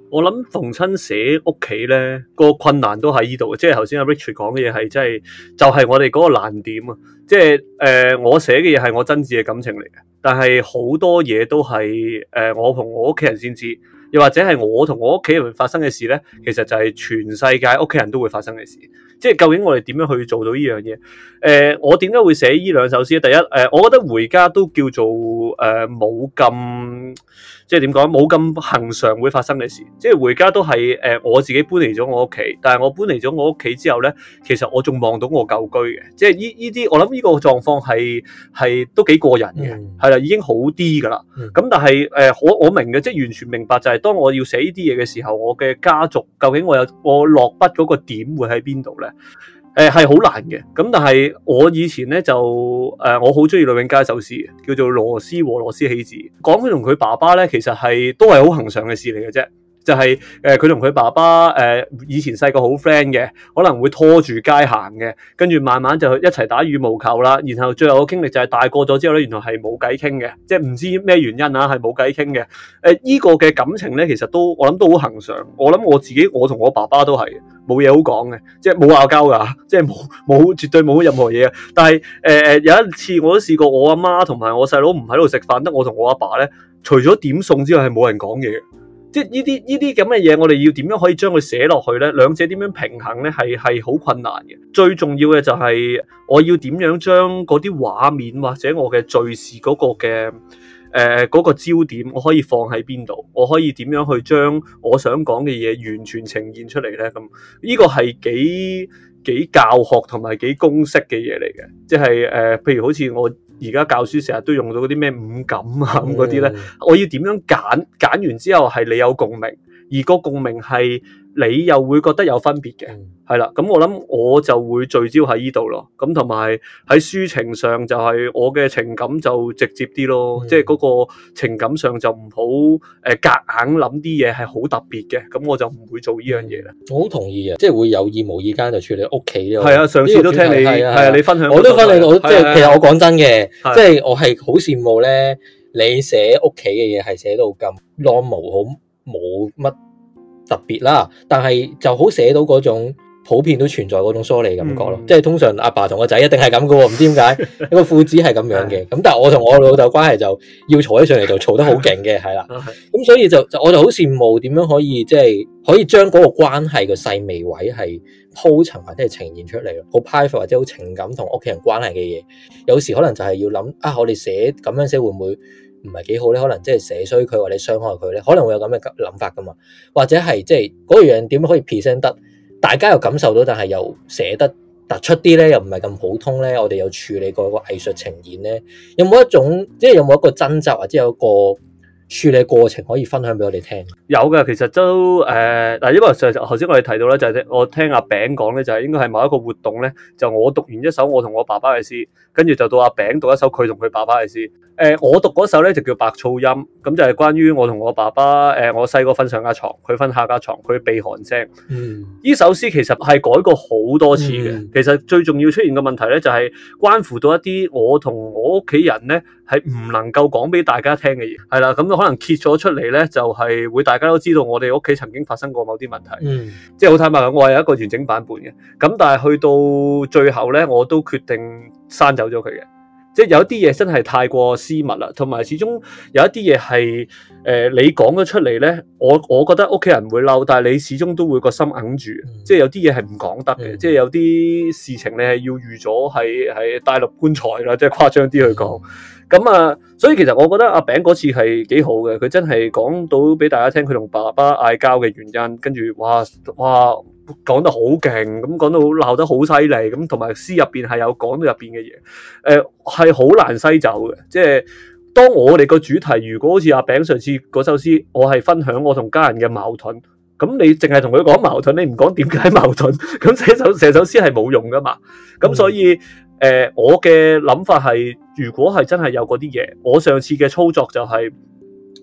Speaker 1: 我諗逢親寫屋企咧個困難都喺呢度，即係頭先阿 Richard 講嘅嘢係真係就係我哋嗰個難點啊！即係我寫嘅嘢係我真摯嘅感情嚟嘅，但係好多嘢都係我同我屋企人先知，又或者係我同我屋企人發生嘅事咧，其實就係全世界屋企人都會發生嘅事。即係究竟我哋點樣去做到呢樣嘢？我點解會寫呢兩首詩？第一，我覺得回家都叫做冇咁。即係點講？冇咁恆常會發生嘅事，即係回家都係我自己搬嚟咗我屋企，但係我搬嚟咗我屋企之後咧，其實我仲望到我舊居嘅，即係呢啲我諗呢個狀況係都幾過癮嘅，係啦，已經好啲噶啦。咁但係我明嘅，即係完全明白就係當我要寫呢啲嘢嘅時候，我嘅家族究竟我落筆嗰個點會喺邊度咧？係好難嘅，咁但係我以前咧就我好中意呂永嘉一首詩嘅，叫做《羅斯和羅斯喜子》，講佢同佢爸爸咧，其實都係好恆常嘅事嚟嘅啫。就係佢同佢爸爸以前細個好 friend 嘅，可能會拖住街行嘅，跟住慢慢就一齊打羽毛球啦。然後最後嘅經歷就係大個咗之後咧，原來係冇偈傾嘅，即係唔知咩原因啊，係冇偈傾嘅。依個嘅感情咧，其實我諗都好恆常。我諗我同我爸爸都係冇嘢好講嘅，即係冇拗交㗎，即係冇絕對冇任何嘢。但係有一次我都試過，我阿媽同埋我細佬唔喺度食飯，得我同我阿爸咧，除咗點餸之外係冇人講嘢嘅。即係呢啲咁嘅嘢，我哋要點樣可以將佢寫落去咧？兩者點樣平衡咧？係好困難嘅。最重要嘅就係我要點樣將嗰啲畫面或者我嘅敘事嗰個嘅嗰個焦點，我可以放喺邊度？我可以點樣去將我想講嘅嘢完全呈現出嚟咧？咁呢個係幾教學同埋幾公式嘅嘢嚟嘅，即係譬如好似我而家教書成日都用到嗰啲咩五感啊咁嗰啲咧，我要點樣揀完之後係你有共鳴，而個共鳴係你又會覺得有分別嘅，係啦。咁我諗我就會聚焦喺呢度咯。咁同埋喺抒情上就係我嘅情感就直接啲咯，即係嗰個情感上就唔好夾硬諗啲嘢係好特別嘅，咁我就唔會做呢樣嘢啦。
Speaker 2: 我好同意啊，即係會有意無意間就處理屋企呢個。
Speaker 1: 係啊，上次都聽你係你分享，
Speaker 2: 我都分享到，即係其實我講真嘅，即係我係好羨慕咧，你寫屋企嘅嘢係寫到咁 normal， 好冇乜特別啦，但係就好寫到嗰種普遍都存在嗰種疏離感覺咯。即係通常阿爸同個仔一定係咁嘅喎，唔知點解一個父子係咁樣嘅。咁但係我同我老豆關係就要嘈起上嚟就嘈得好勁嘅，係啦。咁所以我就好羨慕點樣可以即係可以將嗰個關係嘅細微位係鋪陳或者係呈現出嚟咯，好 private 或者好情感同屋企人關係嘅嘢，有時可能就係要諗啊，我哋咁樣寫會唔會唔係幾好咧？可能即係寫衰佢或者傷害佢咧，可能會有咁嘅諗法噶嘛。或者係即係嗰樣點樣可以 present 得大家又感受到，但係又寫得突出啲咧，又唔係咁普通咧。我哋有處理過個藝術呈現咧，有冇一種即係有冇一個掙扎或者有個處理過程可以分享俾我哋聽？
Speaker 1: 有嘅，其實都嗱，因為頭先我哋提到咧，就係我聽阿餅講咧，就係應該係某一個活動咧，就我讀完一首我同我爸爸嘅詩，跟住就到阿餅讀一首佢同佢爸爸嘅詩。我讀嗰首咧就叫《白噪音》，咁就係關於我同我爸爸我細個瞓上架床，佢瞓下架床，佢鼻鼾聲。呢首詩其實係改過好多次嘅。其實最重要出現嘅問題咧，就係關乎到一啲我同我屋企人咧係唔能夠講俾大家聽嘅嘢，係啦。咁可能揭咗出嚟咧，就係會大家都知道我哋屋企曾經發生過某啲問題。即係好坦白講，我係有一個完整版本嘅。咁但係去到最後咧，我都決定刪走咗佢嘅。即係有啲嘢真係太過私密啦，同埋始終有一啲嘢係你講咗出嚟咧，我覺得屋企人會嬲，但係你始終都會個心硬住。即係有啲嘢係唔講得嘅，即係有啲事情你係要預咗係帶入棺材啦，即係誇張啲去講。咁啊，所以其實我覺得阿餅嗰次係幾好嘅，佢真係講到俾大家聽佢同爸爸嗌交嘅原因，跟住哇講得好勁，咁講到鬧得好犀利，咁同埋詩入邊係有講到入邊嘅嘢，係好難篩走嘅。即係當我哋個主題，如果好似阿餅上次嗰首詩，我係分享我同家人嘅矛盾，咁你淨係同佢講矛盾，你唔講點解矛盾，咁寫首詩係冇用噶嘛。咁所以我嘅諗法係，如果係真係有嗰啲嘢，我上次嘅操作就係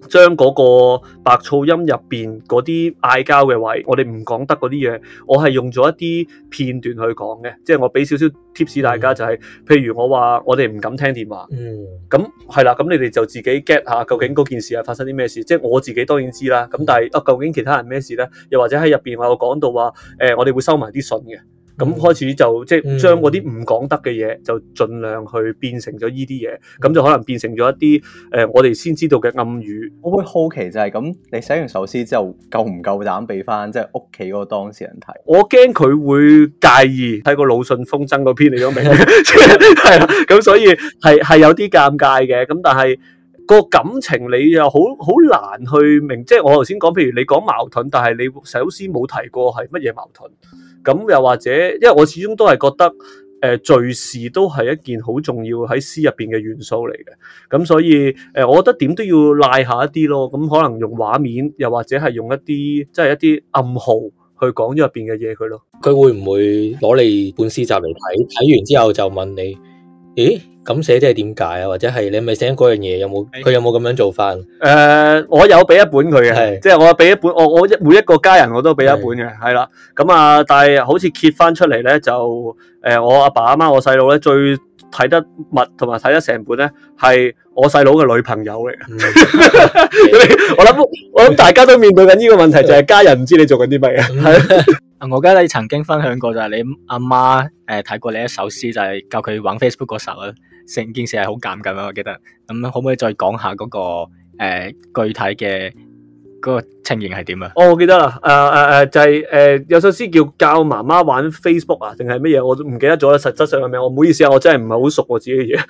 Speaker 1: 將嗰個白噪音入邊嗰啲嗌交嘅位，我哋唔講得嗰啲嘢，我係用咗一啲片段去講嘅，即係我俾少少 tips 大家就係、譬如我話我哋唔敢聽電話，咁係啦，咁你哋就自己 get 下究竟嗰件事係發生啲咩事，即係我自己當然知啦，咁但係究竟其他人咩事咧？又或者喺入邊我有講到話，我哋會收埋啲信嘅。咁開始就即係將嗰啲唔講得嘅嘢，就盡量去變成咗依啲嘢，咁就可能變成咗一啲我哋先知道嘅暗語。
Speaker 3: 我會好奇就係咁，你寫完首詩之後，夠唔夠膽俾翻即係屋企嗰個當事人睇？
Speaker 1: 我驚佢會介意，睇個魯迅風箏嗰篇你都明，係啦，咁所以係有啲尷尬嘅，咁但係個感情你又好難去明，即係我頭先講，譬如你講矛盾，但係你首詩冇提過係乜嘢矛盾。咁又或者，因為我始終都係覺得，敘事都係一件好重要喺詩入邊嘅元素嚟嘅。咁所以，我覺得點都要賴下一啲咯。咁可能用畫面，又或者係用一啲即係一啲暗號去講咗入邊嘅嘢佢咯。
Speaker 2: 佢會唔會攞你本詩集嚟睇？睇完之後就問你，咦？咁寫即係點解啊？或者係你咪寫嗰樣嘢佢有冇咁樣做翻？
Speaker 1: 我有俾一本佢嘅，
Speaker 2: 係
Speaker 1: 即係我俾一本，我每一個家人我都俾一本嘅，係啦。咁啊，但係好似揭翻出嚟咧，就我阿爸阿媽我細佬咧最睇得密同埋睇得成本咧，係我細佬嘅女朋友嚟嘅。我諗大家都面對緊呢個問題，就係家人唔知你做緊啲乜嘢。
Speaker 4: 我記得你曾經分享過就係你阿媽睇過你一首詩，就係教佢玩 Facebook 嗰時候，成件事係好尷尬啊！我記得，咁可唔可以再講下嗰個具體嘅嗰個情形係點啊？
Speaker 1: 我記得啦，就係有首詩叫教媽媽玩 Facebook 啊，定係乜嘢？我都唔記得咗啦。實質上係咩？我唔好意思啊，我真係唔係好熟我自己嘅嘢。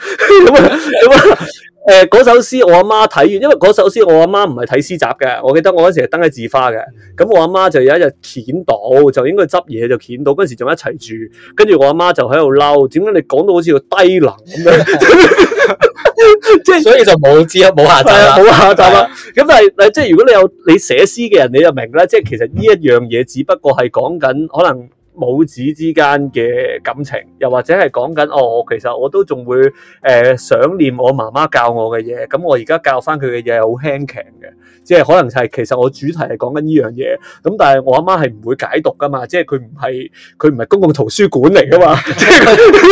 Speaker 1: 嗰首詩我阿媽睇完，因為嗰首詩我阿媽唔係睇詩集嘅。我記得我嗰時係登喺字花嘅，咁我阿媽就有一日見到，就應該執嘢就見到，嗰時仲一齊住，跟住我阿媽就喺度嬲，點解你講到好似個低能咁樣？即係所以就冇下集啦，冇下集啦。咁但係即係如果你寫詩嘅人，你就明啦，即係其實呢一樣嘢只不過係講緊可能母子之間嘅感情，又或者係講緊其實我都仲會想念我媽媽教我嘅嘢，咁我而家教翻佢嘅嘢係好輕強嘅，即係可能係其實我主題係講緊呢樣嘢，咁但係我阿媽係唔會解讀噶嘛，即係佢唔係公共圖書館嚟噶嘛，即係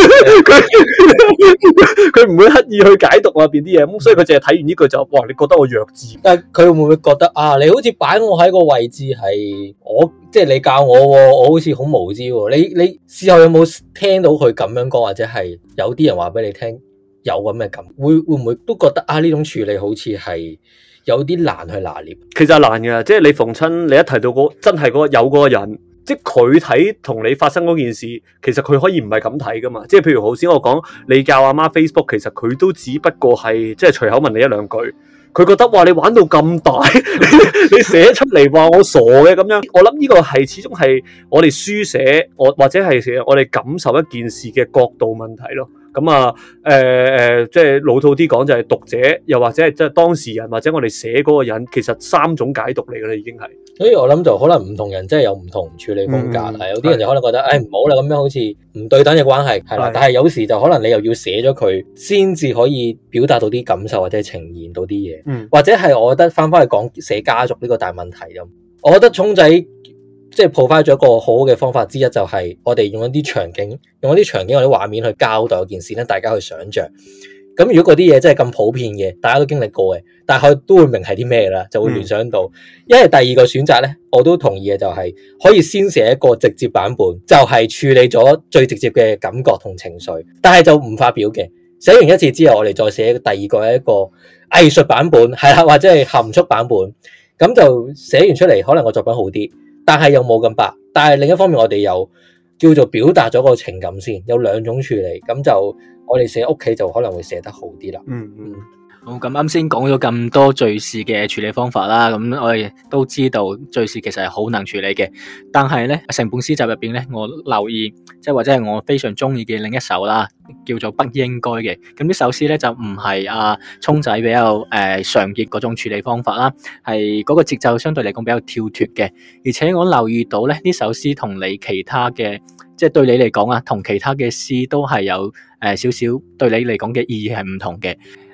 Speaker 1: 佢唔會刻意去解讀入邊啲嘢，咁所以佢淨係睇完呢句就哇，你覺得我弱智？
Speaker 2: 但係佢會唔會覺得啊？你好似擺我喺個位置係我，即係你教我喎，我好似好無知喎。你事後有冇聽到佢咁樣講，或者係有啲人話俾你聽有咁嘅感？會唔會都覺得啊？呢種處理好似係有啲難去拿捏？
Speaker 1: 其實係難嘅，即係你逢親你一提到真係有嗰個人。即係佢睇同你發生嗰件事，其實佢可以唔係咁睇噶嘛。即係譬如頭先我講，你教阿媽 Facebook，其實佢都只不過係即係隨口問你一兩句，佢覺得哇你玩到咁大，你寫出嚟話我傻嘅咁樣。我諗呢個係始終係我哋書寫，或者係我哋感受一件事嘅角度問題咯。咁啊，即係老套啲講就係讀者，又或者係即係當事人，或者我哋寫嗰個人，其實三種解讀嚟噶啦，已經係。
Speaker 2: 所以我諗就可能唔同人真係有唔同處理風格啦。有啲人就可能覺得，唔好啦，咁樣好似唔對等嘅關係，係啦。但係有時就可能你又要寫咗佢，先至可以表達到啲感受或者呈現到啲嘢。或者係我覺得翻去講寫家族呢個大問題咁，我覺得聰仔即係 provide 咗一個好好嘅方法之一，就係我哋用一啲場景或者畫面去交代一件事咧，大家去想像。咁如果嗰啲嘢真係咁普遍嘅，大家都經歷過嘅，但係佢都會明係啲咩啦，就會聯想到。因為第二個選擇咧，我都同意嘅，就係可以先寫一個直接版本，就係處理咗最直接嘅感覺同情緒，但係就唔發表嘅。寫完一次之後，我哋再寫第二個係一個藝術版本，係啦，或者係含蓄版本，咁就寫完出嚟，可能個作品好啲，但係又冇咁白。但係另一方面，我哋又叫做表達咗個情感先，有兩種處理，咁就我哋寫屋企就可能會寫得好啲啦。
Speaker 4: 好，咁啱先講咗咁多敘事嘅處理方法啦，咁我哋都知道敘事其實係好難處理嘅，但係咧成本詩集入邊咧，我留意即係或者係我非常中意嘅另一首啦，叫做不應該嘅。咁呢首詩咧就唔係阿聰仔比較常見嗰種處理方法啦，係嗰個節奏相對嚟講比較跳脫嘅，而且我留意到咧呢首詩同你其他嘅即係對你嚟講啊，同其他嘅詩都係有少少對你嚟講嘅意義係唔同嘅。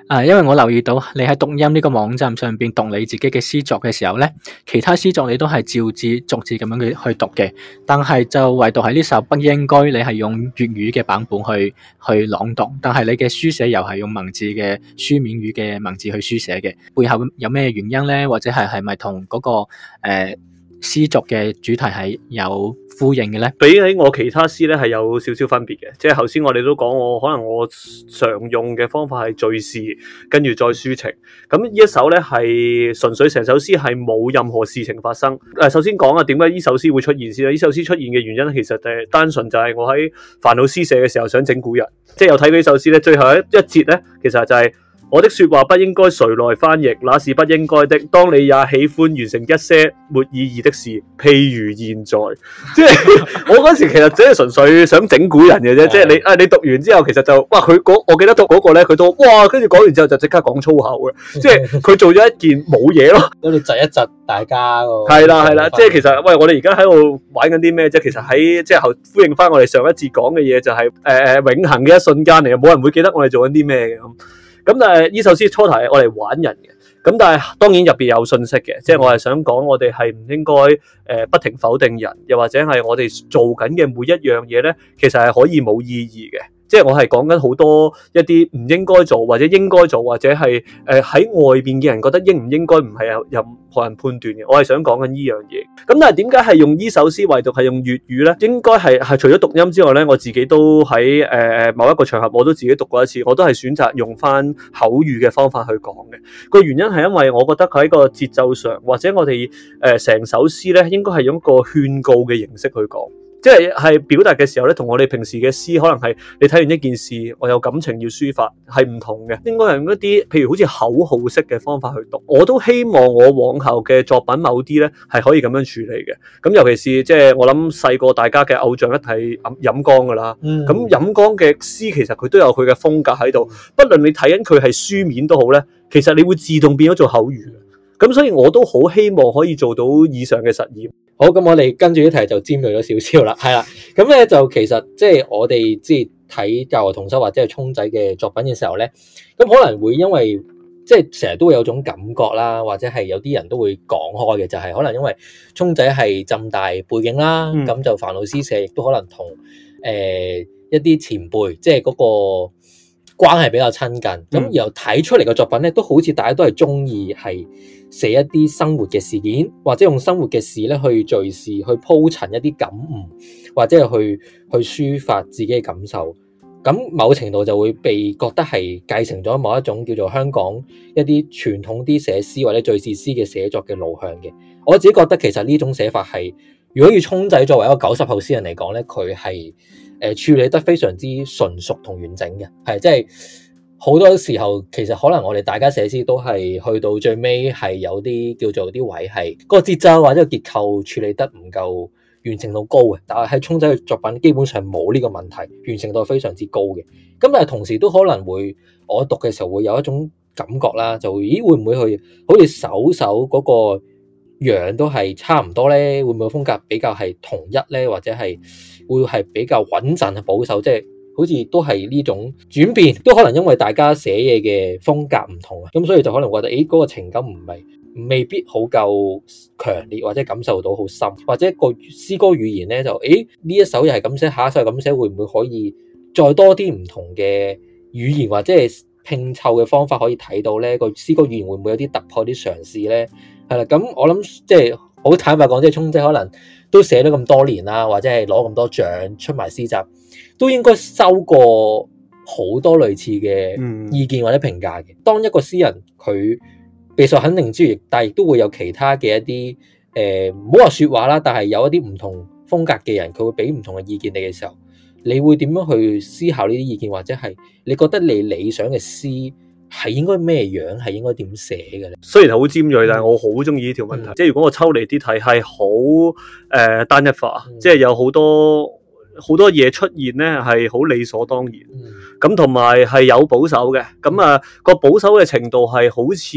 Speaker 4: 因為我留意到你喺讀音呢個網站上邊讀你自己嘅詩作嘅時候咧，其他詩作你都係照字逐字咁樣去讀嘅，但係就唯獨喺呢首《不應該》，你係用粵語嘅版本去朗讀，但係你嘅書寫又係用文字嘅書面語嘅文字去書寫嘅，背後有咩原因咧？或者係咪同嗰個詩作嘅主題係有呼應嘅咧？
Speaker 1: 比起我其他詩咧係有少少分別嘅，即係頭先我哋都講，可能我常用嘅方法係敘事，跟住再抒情。咁呢一首咧係純粹成首詩係冇任何事情發生。首先講點解呢首詩會出現先啦？呢首詩出現嘅原因其實單純就係我喺煩惱詩社嘅時候想整蠱人，即係有睇過呢首詩咧，最後一節咧，其實就係我的說話不應該誰來翻譯，那是不應該的。當你也喜歡完成一些沒意義的事，譬如現在，即係我嗰時其實只係純粹想整蠱人嘅啫。即係你讀完之後，其實就哇我記得讀嗰個咧，佢都哇，跟住講完之後就即刻講粗口嘅，即係佢做咗一件冇嘢咯。
Speaker 2: 跟住窒一窒大家個
Speaker 1: 係啦，即係其實喂，我哋而家喺度玩緊啲咩啫？其實喺即係後呼應翻我哋上一節講嘅嘢，就係永恆嘅一瞬間嚟嘅，冇人會記得我哋做緊啲咩嘅咁。咁但係呢首詩初頭係我嚟玩人嘅，咁但係當然入邊有信息嘅，即係我係想講我哋係唔應該不停否定人，又或者係我哋做緊嘅每一樣嘢咧，其實係可以冇意義嘅。即係我係講緊好多一啲唔應該做或者應該做，或者係喺外邊嘅人覺得應唔應該，唔係有任何人判斷嘅。我係想講緊呢樣嘢。咁但係點解係用呢首詩唯獨係用粵語咧？應該係除咗讀音之外咧，我自己都喺某一個場合我都自己讀過一次，我都係選擇用翻口語嘅方法去講嘅。個原因係因為我覺得佢喺個節奏上，或者我哋成首詩咧，應該係用一個勸告嘅形式去講。即係表達嘅時候咧，同我哋平時嘅詩可能係你睇完一件事，我有感情要抒發，係唔同嘅。應該係用一啲譬如好似口號式嘅方法去讀。我都希望我往後嘅作品某啲咧係可以咁樣處理嘅。咁尤其是即係我諗細個大家嘅偶像一睇飲江噶啦。咁飲江嘅詩其實佢都有佢嘅風格喺度，不論你睇緊佢係書面都好咧，其實你會自動變咗做口語。咁所以我都好希望可以做到以上嘅實驗。
Speaker 2: 好，咁我哋跟住呢題就尖銳咗少少啦，係啦，咁咧就其實即係我哋即係睇教學童修或者係聰仔嘅作品嘅時候咧，咁可能會因為即係成日都會有種感覺啦，或者係有啲人都會講開嘅，就係可能因為聰仔係浸大背景啦，咁就煩惱詩社亦都可能同一啲前輩即係嗰個關係比較親近，咁由睇出嚟嘅作品咧，都好似大家都係中意係寫一啲生活嘅事件，或者用生活嘅事咧去敘事，去鋪陳一啲感悟，或者係去抒發自己嘅感受。咁某程度就會被覺得係繼承咗某一種叫做香港一啲傳統啲寫詩或者敘事詩嘅寫作嘅路向嘅。我自己覺得其實呢種寫法係，如果要聰仔作為一個90後詩人嚟講咧，佢係處理得非常之純熟同完整嘅，係即係好多時候其實可能我哋大家寫詩都係去到最尾係有啲叫做啲位係個節奏或者個結構處理得唔夠完成度高嘅，但係喺聰仔嘅作品基本上冇呢個問題，完成度非常之高嘅。咁但係同時都可能會我讀嘅時候會有一種感覺啦，就會會唔會去好似首嗰個樣都係差唔多咧？會唔會風格比較係同一咧？或者係會係比較穩陣保守？即係好似都係呢種轉變，都可能因為大家寫嘢嘅風格唔同啊，咁所以就可能覺得嗰個情感未必好夠強烈，或者感受到好深，或者個詩歌語言咧就呢一首又係咁寫，下一首咁寫，會唔會可以再多啲唔同嘅語言或者係拼湊嘅方法可以睇到咧？個詩歌語言會唔會有啲突破啲嘗試咧？係啦，咁我諗即係好坦白講，即係聰仔可能都寫咗咁多年啦，或者係攞咁多獎出埋詩集，都應該收過好多類似嘅意見或者評價嘅。當一個詩人佢備受肯定之餘，但係亦都會有其他嘅一啲唔好話說話啦，但係有一啲唔同風格嘅人，佢會俾唔同嘅意見你嘅時候，你會點樣去思考呢啲意見，或者係你覺得你理想嘅詩係應該咩樣，係應該點寫嘅咧？
Speaker 1: 雖然好尖銳，但係我好中意呢條問題。即係如果我抽離啲睇，係好單一化，即係有好多嘢出現咧，係好理所當然。咁同埋係有保守嘅。咁個保守嘅程度係好似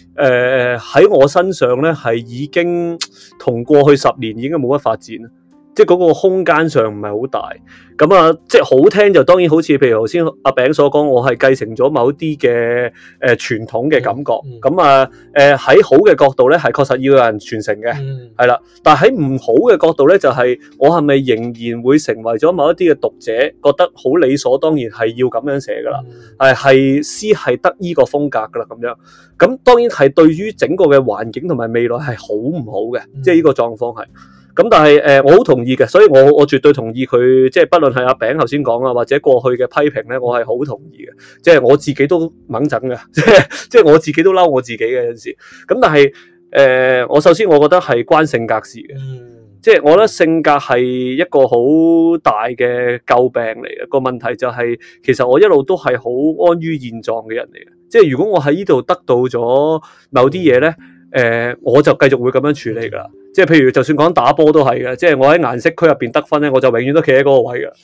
Speaker 1: 喺我身上咧，係已經同過去10年已經冇乜發展。 即係嗰個空間上唔係好大。咁啊，即係好聽就當然好似譬如頭先阿餅所講，我係繼承咗某啲嘅傳統嘅感覺。咁啊喺好嘅角度咧，係確實要有人傳承嘅，係啦。但係喺唔好嘅角度咧，就係我係咪仍然會成為咗某一啲嘅讀者覺得好理所當然係要咁樣寫噶啦？係詩係得依個風格噶啦咁樣。咁當然係對於整個嘅環境同埋未來係好唔好嘅，即係呢個狀況係。咁但係我好同意嘅，所以我絕對同意佢，即係不論係阿餅頭先講啊，或者過去嘅批評咧，我係好同意嘅。即係我自己都掹整嘅，即係我自己都嬲我自己嘅有陣時。咁但係我首先我覺得係關性格事嘅，即係我覺得性格係一個好大嘅詬病嚟嘅。個問題就係其實我一路都係好安於現狀嘅人嚟嘅。即係如果我喺呢度得到咗某啲嘢咧，我就繼續會咁樣處理㗎啦。即係譬如就算講打波都係嘅，即係我喺顏色區入邊得分咧，我就永遠都企喺嗰個位㗎。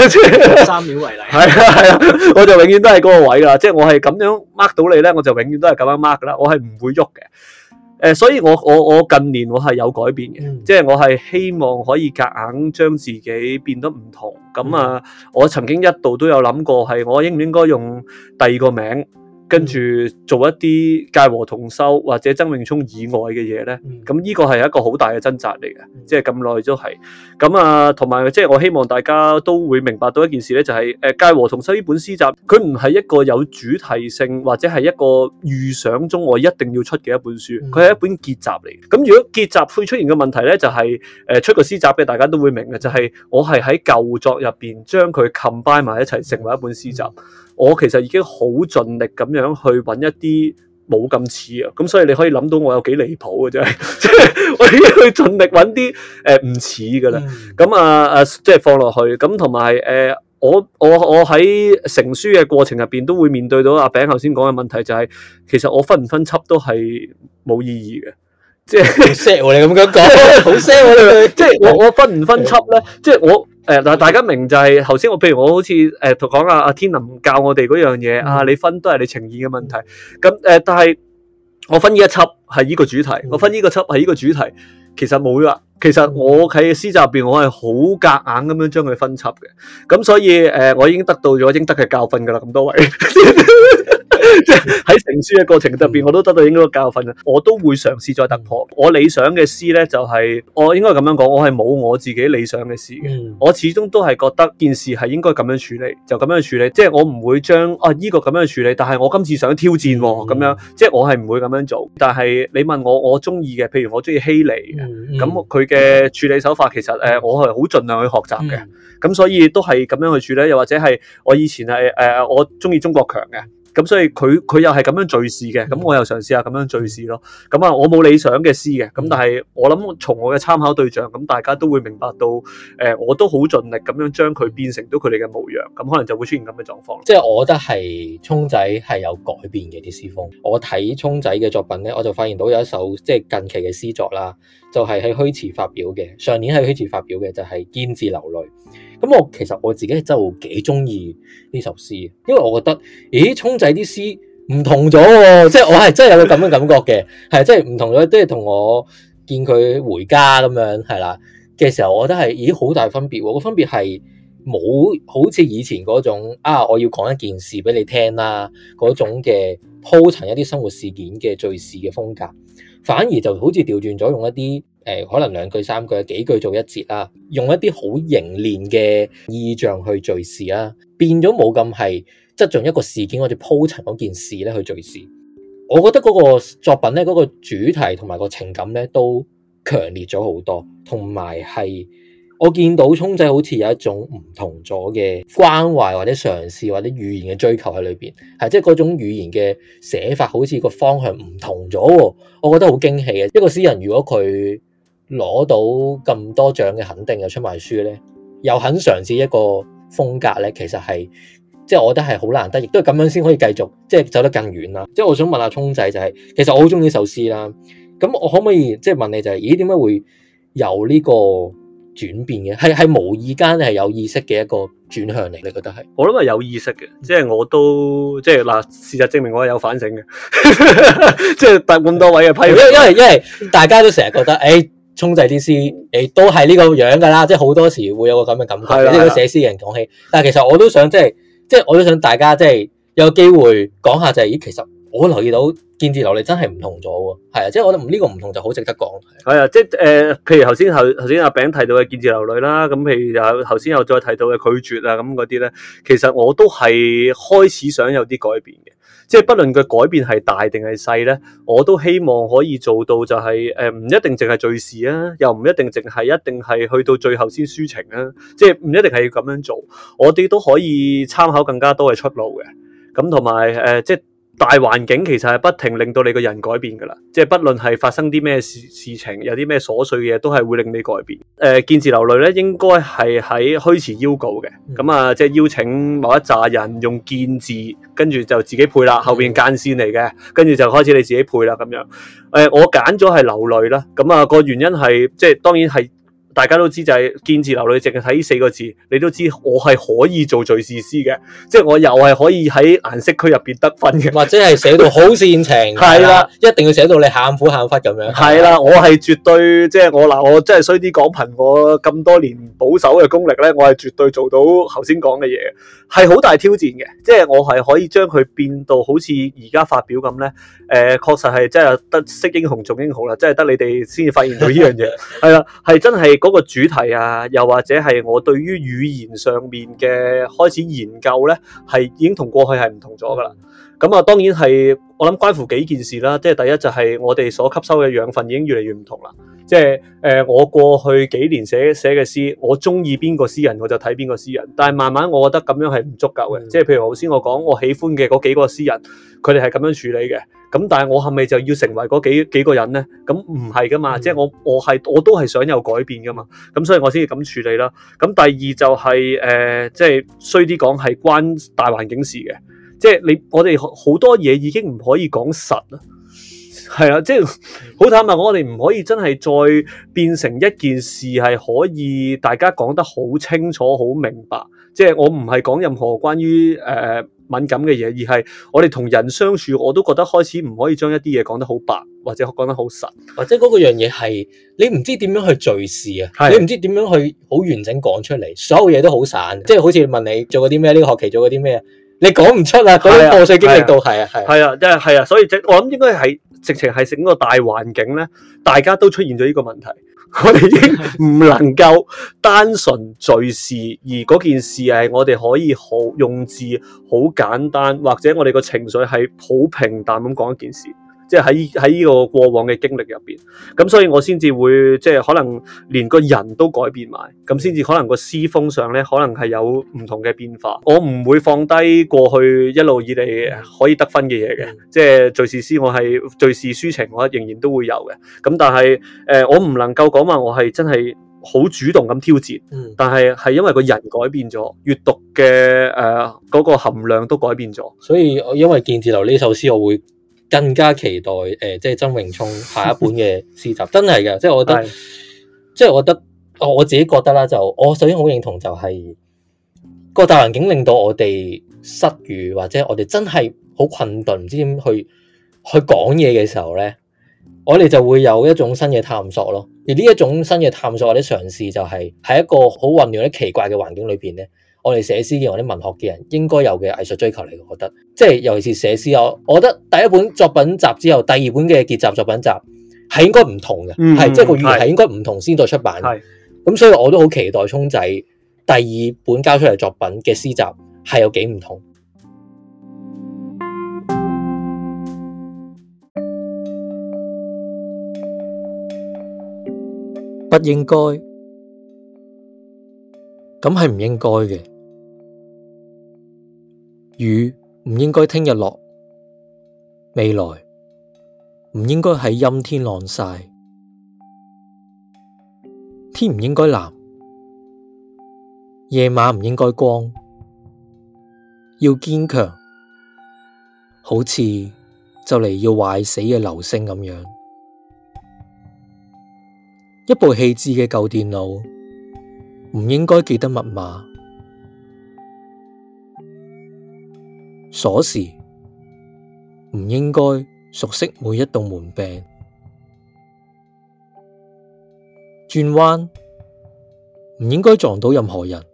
Speaker 4: 3秒為例，
Speaker 1: 係啊，我就永遠都係嗰個位㗎啦。即係我係咁樣 mark 到你咧，我就永遠都係咁樣 mark 㗎啦。我係唔會喐嘅。所以我近年我係有改變嘅，即係我係希望可以夾硬將自己變得唔同。咁啊，我曾經一度都有諗過係我應唔應該用第二個名。跟住做一啲介和同修或者曾永聰以外嘅嘢咧，咁呢個係一個好大嘅掙扎嚟嘅，即係咁耐都係。咁啊，同埋即係我希望大家都會明白到一件事咧，就係介和同修呢本詩集，佢唔係一個有主題性或者係一個預想中我一定要出嘅一本書，佢係一本結集嚟。咁如果結集會出現嘅問題咧，就係出個詩集嘅大家都會明嘅，就係我係喺舊作入邊將佢 combine 埋一齊成為一本詩集。我其實已經好盡力咁樣去揾一啲冇咁似啊，咁所以你可以諗到我有幾離譜嘅真係，即係我已經去盡力揾啲唔似嘅啦。咁即係放落去，咁同埋我喺成書嘅過程入邊都會面對到阿餅頭先講嘅問題，就係其實我分唔分輯都係冇意義嘅。即係好 sad 喎，你咁樣講，好 sad 喎。即係我分唔分輯咧？即係我嗱，大家明就係頭先我，譬如我好似同講阿天林教我哋嗰樣嘢，你分都係你呈現嘅問題。咁但係我分呢一輯係呢個主題，我分呢個輯係呢個主題，其實冇啦。其實我喺詩集入邊，我係好夾硬咁樣將佢分輯嘅。咁所以我已經得到咗應得嘅教訓㗎啦，咁多位。即係喺成書嘅過程入邊，我都得到應該個教訓啊！我都會嘗試再突破。我理想嘅詩咧，就係我應該咁樣講，我係冇我自己理想嘅詩嘅。我始終都係覺得件事係應該咁樣處理，就咁樣處理。即係我唔會將呢個咁樣處理，但係我今次想挑戰咁樣，即係我係唔會咁樣做。但係你問我中意嘅，譬如我中意希利嘅，咁佢嘅處理手法其實我係好盡量去學習嘅。咁所以都係咁樣去處理，又或者係我以前係我中意鍾國強嘅。咁所以佢又係咁樣敘事嘅，咁我又嘗試下咁樣敘事咯。咁我冇理想嘅詩嘅，咁但係我諗從我嘅參考對象，咁大家都會明白到，我都好盡力咁樣將佢變成到佢哋嘅模樣，咁可能就會出現咁嘅狀況。
Speaker 2: 即係我覺得係聰仔係有改變嘅啲詩風。我睇聰仔嘅作品咧，我就發現到有一首即係近期嘅詩作啦，就係喺虛詞發表嘅，上年喺虛詞發表嘅就係堅志流淚。咁其實我自己真係幾中意呢首詩，因為我覺得，聰仔啲詩唔同咗喎，即係我係真係有個咁嘅感覺嘅，係即係唔同咗，即係同我見佢回家咁樣係啦嘅時候，我覺得係好大分別喎。個分別係冇好似以前嗰種我要講一件事俾你聽啦嗰種嘅鋪陳一啲生活事件嘅敘事嘅風格，反而就好似調轉咗用一啲可能2句3句幾句做一節啦，用一啲好凝練嘅意象去敘事啦，變咗冇咁係側重一個事件或者鋪陳嗰件事咧去敘事。我覺得嗰個作品咧，嗰個主題同埋個情感咧都強烈咗好多，同埋係我見到聰仔好似有一種唔同咗嘅關懷或者嘗試或者語言嘅追求喺裏邊，係即係嗰種語言嘅寫法好似個方向唔同咗喎，我覺得好驚喜嘅。一個詩人如果佢攞到咁多獎嘅肯定又出埋書咧，又肯嘗試一個風格咧，其實係即係我覺得係好難得，亦都係咁樣先可以繼續即係走得更遠啦。即係我想問下聰仔就係，其實我好中意呢首詩啦，咁我可唔可以即係問你就係，點解會有呢個轉變嘅？係無意間係有意識嘅一個轉向嚟，你覺得係？
Speaker 1: 我諗係有意識嘅，即係我都即係嗱，事實證明我係有反省嘅，即係咁多位嘅批評，
Speaker 2: 因為大家都成日覺得沖仔啲詩，都係呢個樣噶啦，即係好多時會有個咁嘅感覺嘅，即係寫詩嘅人講起。但係其實我都想即係我都想大家即係有機會講下就係，其實我留意到建字流利真係唔同咗喎，係啊，即係我覺得呢個唔同就好值得講。
Speaker 1: 係啊，即係譬如頭先阿餅提到嘅建字流利啦，咁譬如又頭先又再提到嘅拒絕啊咁嗰啲咧，其實我都係開始想有啲改變嘅。即係不論佢改變係大定係細咧，我都希望可以做到就係唔一定淨係敘事啊，又唔一定淨係一定係去到最後先抒情啊，即係唔一定係要咁樣做，我哋都可以參考更加多嘅出路嘅。咁同埋即係大環境其實係不停令到你個人改變㗎啦，即係不論係發生啲咩事情，有啲咩瑣碎嘅嘢，都係會令你改變。建字流利咧，應該係喺虛詞邀稿嘅，咁啊，即係邀請某一紮人用建字，跟住就自己配啦，後邊間線嚟嘅，跟住就開始你自己配啦咁樣。我揀咗係流淚啦，咁啊個原因係即係當然係。大家都知就係建字流利，淨係睇呢4個字，你都知我係可以做敘事詩嘅，即係我又係可以喺顏色區入邊得分嘅，
Speaker 2: 或者係寫到好煽情，係啦，一定要寫到你喊苦喊忽咁樣。
Speaker 1: 係啦，我係絕對即係我真係衰啲講憑我咁多年保守嘅功力咧，我係絕對做到頭先講嘅嘢，係好大挑戰嘅，即係我係可以將佢變到好似而家發表咁咧。確實係真係得識英雄重英雄啦，真係得你哋先至發現到呢樣嘢，係啦，係真係嗰個主題啊，又或者係我對於語言上面嘅開始研究咧，係已經同過去係唔同咗噶啦。咁啊，當然係我諗關乎幾件事啦，即係第一就係我哋所吸收嘅養分已經越嚟越唔同啦。即係我過去幾年寫嘅詩，我中意邊個詩人我就睇邊個詩人，但係慢慢我覺得咁樣係唔足夠嘅。即係譬如頭先我講我喜歡嘅嗰幾個詩人，佢哋係咁樣處理嘅。咁但係我係咪就要成為嗰幾個人咧？咁唔係噶嘛，即係我都係想有改變噶嘛。咁所以我先至咁處理啦。咁第二就係即係衰啲講係關大環境事嘅。即係我哋好多嘢已經唔可以講實啦。係啊，即係好坦白講，我哋唔可以真係再變成一件事係可以大家講得好清楚、好明白。即係我唔係講任何關於敏感嘅嘢，而係我哋同人相處，我都覺得開始唔可以將一啲嘢講得好白，或者講得好實，
Speaker 2: 或者嗰個樣嘢係你唔知點樣去敘事啊，你唔知點樣去好完整講出嚟，所有嘢都好散，即係好似問你做過啲咩，呢個學期做過啲咩，你講唔出啊，嗰啲破碎經歷都係啊，
Speaker 1: 係啊，所以我諗應該係直情係整個大環境咧，大家都出現咗呢個問題。我哋已經唔能夠單純敘事，而嗰件事係我哋可以好用字好簡單，或者我哋個情緒係好平淡咁講一件事，即係喺呢個過往嘅經歷入邊。咁所以我先至會即係可能連個人都改變埋，咁先至可能個詩風上咧可能係有唔同嘅變化。我唔會放低過去一路以嚟可以得分嘅嘢嘅，即係敘事詩我係敘事抒情我仍然都會有嘅。咁但係我唔能夠講話我係真係好主動咁挑戰，但係因為個人改變咗，閱讀嘅嗰個含量都改變咗。
Speaker 2: 所以因為建字流呢首詩，我會更加期待即係曾榮聰下一本嘅詩集，真係嘅，即係我覺得，即係我覺得我自己覺得啦，就我首先好認同就係個大環境令到我哋失語，或者我哋真係好困頓，唔知點去講嘢嘅時候咧，我哋就會有一種新嘅探索咯。而呢一種新嘅探索或者嘗試，就係喺一個好混亂、啲奇怪嘅環境裏邊咧，我哋寫詩嘅或者文學嘅人應該有嘅藝術追求嚟。我覺得，即係尤其是寫詩，我覺得第一本作品集之後，第二本嘅結集作品集係應該唔同嘅，係即係個語言係應該唔同先再出版。咁所以我都好期待聰仔第二本交出嚟作品嘅詩集係有幾唔同。不應該，咁係唔應該嘅。雨唔應該聽日落，未來唔應該喺陰天晾曬，天唔應該藍，夜晚唔應該光，要堅強，好似就嚟要壞死嘅流星咁樣。一部棄置嘅舊電腦唔應該記得密碼，鎖匙唔應該熟悉每一道門柄， 轉彎唔應該撞到任何人，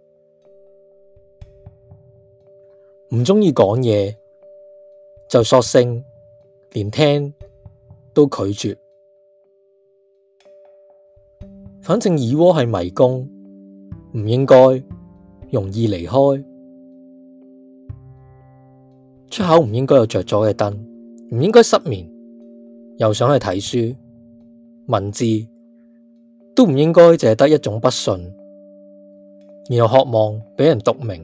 Speaker 2: 唔鍾意講嘢就索性連聽都拒絕。反正耳窩係迷宮，唔應該容易離開。出口唔應該有着咗嘅燈，唔應該失眠又想去睇書。文字都唔應該淨係得一種不信，然後渴望俾人讀明。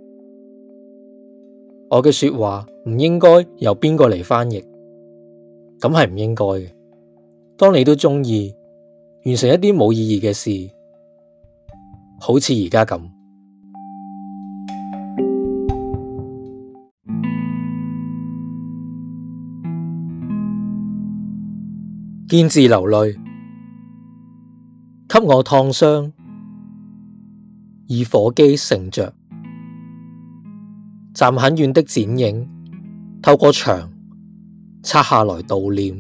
Speaker 2: 我嘅說話唔應該由邊個嚟翻譯，咁係唔應該嘅。當你都鍾意完成一啲冇意義嘅事，好似而家咁。見字流淚，給我燙傷，以火機盛着，站很遠的剪影，透過牆拆下來悼念。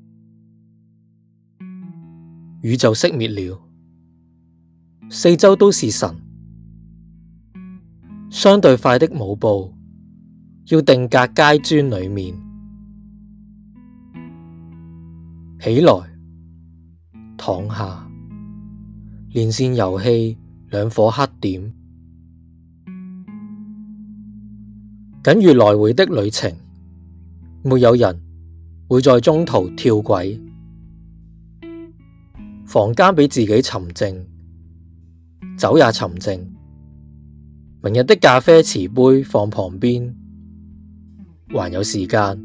Speaker 2: 宇宙熄滅了，四周都是神，相對快的舞步要定格階磚裡面。起來，躺下，連線遊戲兩顆黑點，僅餘來回的旅程，沒有人會在中途跳軌。房間俾自己沉靜，酒也沉靜。明日的咖啡瓷杯放旁邊，還有時間。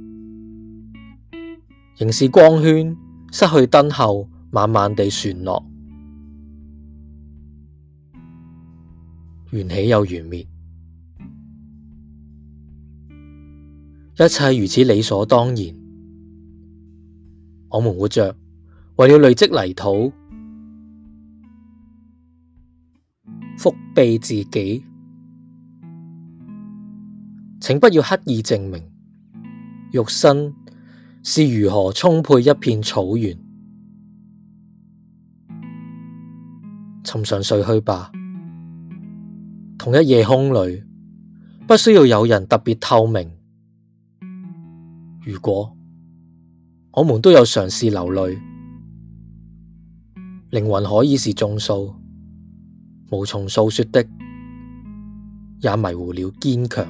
Speaker 2: 仍是光圈失去燈後，慢慢地旋落。緣起又緣滅，一切如此理所當然。我們活着，為了累積泥土，覆庇自己。請不要刻意證明肉身是如何充沛一片草原。尋常睡去吧，同一夜空裡不需要有人特別透明。如果我們都有嘗試流淚，靈魂可以是眾數，無從訴說的，也迷糊了堅強。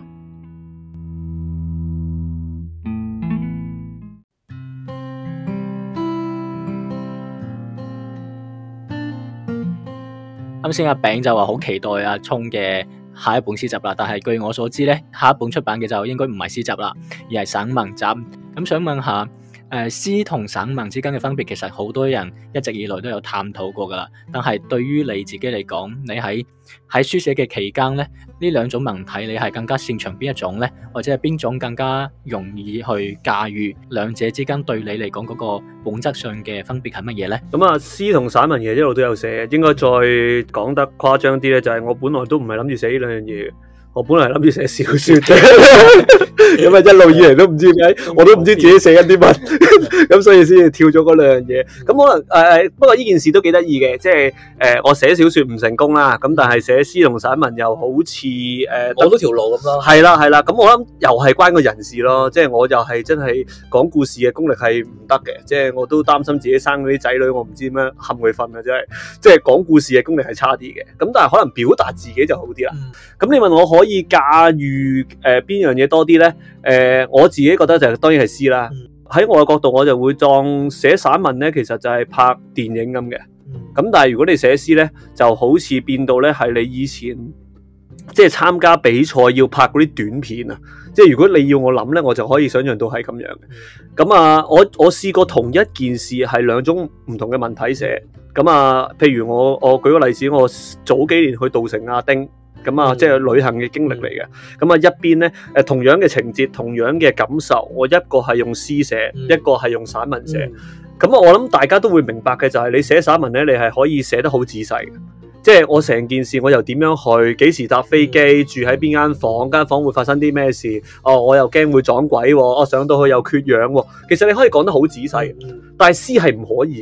Speaker 4: 啱先阿餅就話好期待阿聰嘅下一本詩集啦，但係據我所知咧，下一本出版嘅就應該唔係詩集啦，而係散文集。咁想問下，詩同散文之間嘅分別，其實好多人一直以來都有探討過噶啦。但係對於你自己嚟講，你喺書寫嘅期間咧，呢兩種文體你係更加擅長邊一種咧？或者係邊種更加容易去駕馭？兩者之間對你嚟講嗰個本質上嘅分別係乜嘢咧？
Speaker 1: 咁啊，詩同散文嘅一路都有寫，應該再講得誇張啲咧，就係我本來都唔係諗住寫呢兩樣嘢，我本來諗住寫小說啫，咁啊一路以嚟都唔知點解，我都唔知自己寫緊啲乜，咁所以先至跳咗嗰兩樣嘢。咁可能不過呢件事都幾得意嘅，即係我寫小說唔成功啦，咁但係寫詩同散文又好似
Speaker 2: 我嗰條路咁咯。
Speaker 1: 係啦，咁我諗又係關個人事咯，即係我又係真係講故事嘅功力係唔得嘅，即係我都擔心自己生嗰啲仔女，我唔知點樣冚佢瞓啊，真係，即係講故事嘅功力係差啲嘅，咁但係可能表達自己就好啲啦。咁你問我可以駕馭邊樣嘢多啲咧？我自己覺得就當然係詩啦。喺我嘅角度，我就會當寫散文咧，其實就係拍電影咁嘅。咁但係如果你寫詩咧，就好似變到咧係你以前即係參加比賽要拍嗰啲短片啊。即係如果你要我諗咧，我就可以想象到係咁樣嘅。咁啊，我試過同一件事係兩種唔同嘅文體寫。咁啊，譬如我舉個例子，我早幾年去稻城亞丁。咁啊，即係旅行嘅經歷嚟嘅。咁啊，一邊咧，同樣嘅情節，同樣嘅感受，我一個係用詩寫，一個係用散文寫。咁啊，我諗大家都會明白嘅就係你寫散文咧，你係可以寫得好仔細嘅。即係我成件事，我又點樣去，幾時搭飛機，住喺邊間房，間房會發生啲咩事？我又驚會撞鬼，我上到去又缺氧。其實你可以講得好仔細，但係詩係唔可以嘅。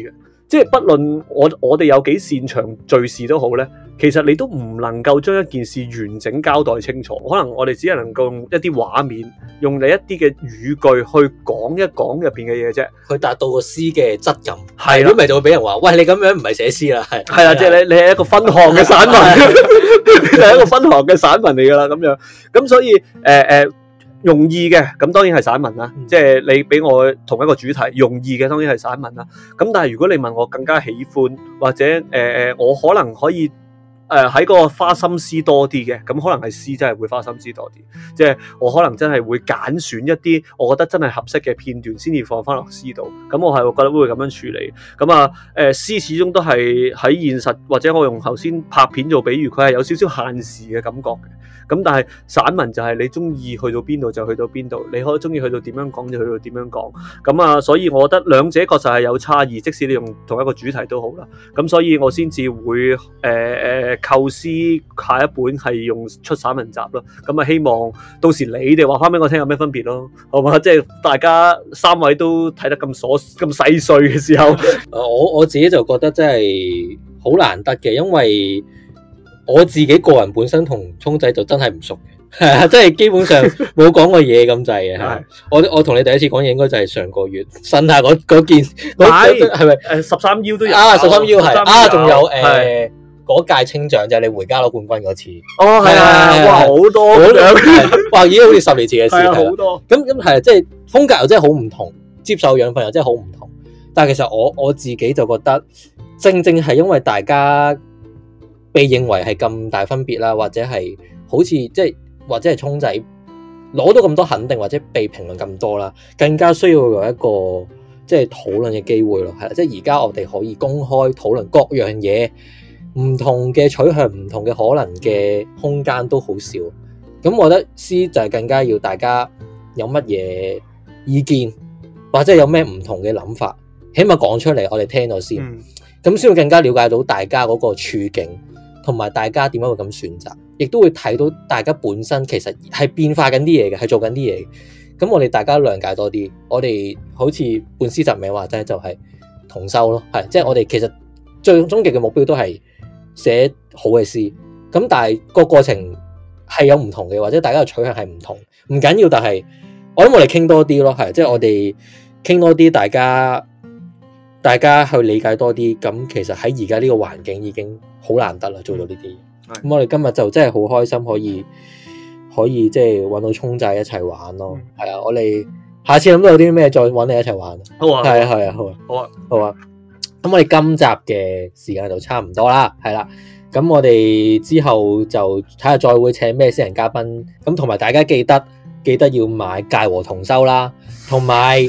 Speaker 1: 即係不論我哋有幾擅長敘事都好咧，其實你都唔能夠將一件事完整交代清楚。可能我哋只係能夠用一啲畫面，用你一啲嘅語句去講一講入邊嘅嘢啫，
Speaker 2: 去達到個詩嘅質感。
Speaker 1: 係啦
Speaker 2: 如果唔係就會俾人話，喂，你咁樣唔係寫詩啦。
Speaker 1: 係啦，即係你係一個分項嘅散文，你係一個分項嘅散文嚟㗎啦，咁樣。咁所以容易嘅，咁當然係散文啦。即係你俾我同一個主題，容易嘅當然係散文啦。咁但係如果你問我更加喜歡，或者我可能可以喺個花心思多啲嘅，咁可能係詩真係會花心思多啲。即係我可能真係會揀選一啲我覺得真係合適嘅片段，先至放翻落詩度。咁我係覺得會咁樣處理。咁啊詩始終都係喺現實，或者我用頭先拍片做比喻，佢係有少少限時嘅感覺嘅。咁但係散文就係你中意去到邊度就去到邊度，你可以中意去到點樣講就去到點樣講。咁啊，所以我覺得兩者確實係有差異，即使你用同一個主題都好啦。咁所以我先至會構思下一本係用出散文集咯。咁啊，希望到時你哋話翻俾我聽有咩分別咯，好嘛？即係大家三位都睇得咁細碎嘅時候，
Speaker 2: 我自己就覺得真係好難得嘅，因為我自己個人本身同聰仔就真係唔熟嘅，係啊，即係基本上冇講過嘢咁滯嘅。係我同你第一次講嘢應該就係上個月新下嗰件，係咪
Speaker 1: 13腰都有
Speaker 2: 啊？13腰係啊，仲有
Speaker 1: 係
Speaker 2: 嗰屆青獎就係你回家攞冠軍嗰次。
Speaker 1: 哦，係啊，哇，好多咁樣，
Speaker 2: 哇，已經好似10年前嘅事。
Speaker 1: 係啊，好多。
Speaker 2: 咁係即係風格又真係好唔同，接受養分又真係好唔同。但係其實我自己就覺得，正係因為大家被認為係咁大分別啦，或者係好似即係或者係聰仔攞到咁多肯定，或者被評論咁多啦，更加需要有一個即係討論嘅機會咯，係啦，即係而家我哋可以公開討論各樣嘢，唔同嘅取向、唔同嘅可能嘅空間都好少。咁我覺得詩就係更加要大家有乜嘢意見，或者有咩唔同嘅諗法，起碼講出嚟，我哋聽到先，咁先會更加了解到大家嗰個處境。同埋大家點解會咁選擇，亦都會睇到大家本身其實係變化緊啲嘢嘅，係做緊啲嘢。咁我哋大家諒解多啲，我哋好似本詩集名話齋就係同修咯，係即係我哋其實最終極嘅目標都係寫好嘅詩。咁但係個過程係有唔同嘅，或者大家嘅取向係唔同，唔緊要。但係我諗我哋傾多啲咯，係即係我哋傾多啲，大家去理解多啲。咁其實喺而家呢個環境已經好難得啦，做到呢啲嘢。咁我哋今日就真係好開心，可以即係揾到聰仔一齊玩咯。係啊，我哋下次諗到有啲咩再揾你一齊玩。
Speaker 1: 好啊，
Speaker 2: 係啊，好啊。咁我哋今集嘅時間就差唔多啦，係啦。咁我哋之後就睇下再會請咩私人嘉賓。咁同埋大家記得要買《界和同修》啦，同埋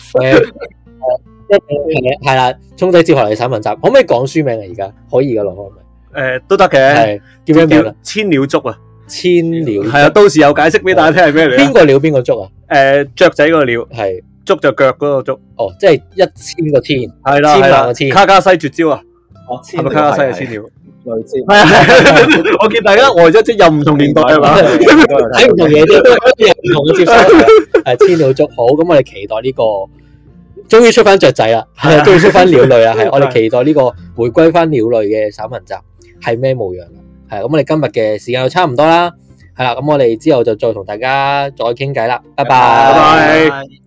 Speaker 2: 係啦，聰仔接下嚟嘅散文集，可唔可以講書名啊？而家可以噶咯，係咪？
Speaker 1: 都得嘅，
Speaker 2: 係叫咩名啊？
Speaker 1: 千鳥足啊，
Speaker 2: 千鳥
Speaker 1: 係啊，到時有解釋俾大家聽係咩嚟。
Speaker 2: 邊個鳥邊個足啊？
Speaker 1: 雀仔嗰個鳥，
Speaker 2: 係
Speaker 1: 足就腳嗰個足。
Speaker 2: 哦，即係1000個千，
Speaker 1: 係啦，
Speaker 2: 千萬個千。
Speaker 1: 卡加西絕招啊！係咪卡加西嘅千鳥？係啊，我見大家呆咗即又唔同年代係嘛？
Speaker 2: 睇唔同嘢啫，都有唔同嘅接收。係千鳥足好，咁我哋期待呢個。終於出翻雀仔啦，終於出翻鳥類啦，係我哋期待呢個回歸翻鳥類嘅散文集係咩模樣啦？係咁，我哋今日嘅時間就差唔多啦，係啦，咁我哋之後就再同大家再傾偈啦，拜拜。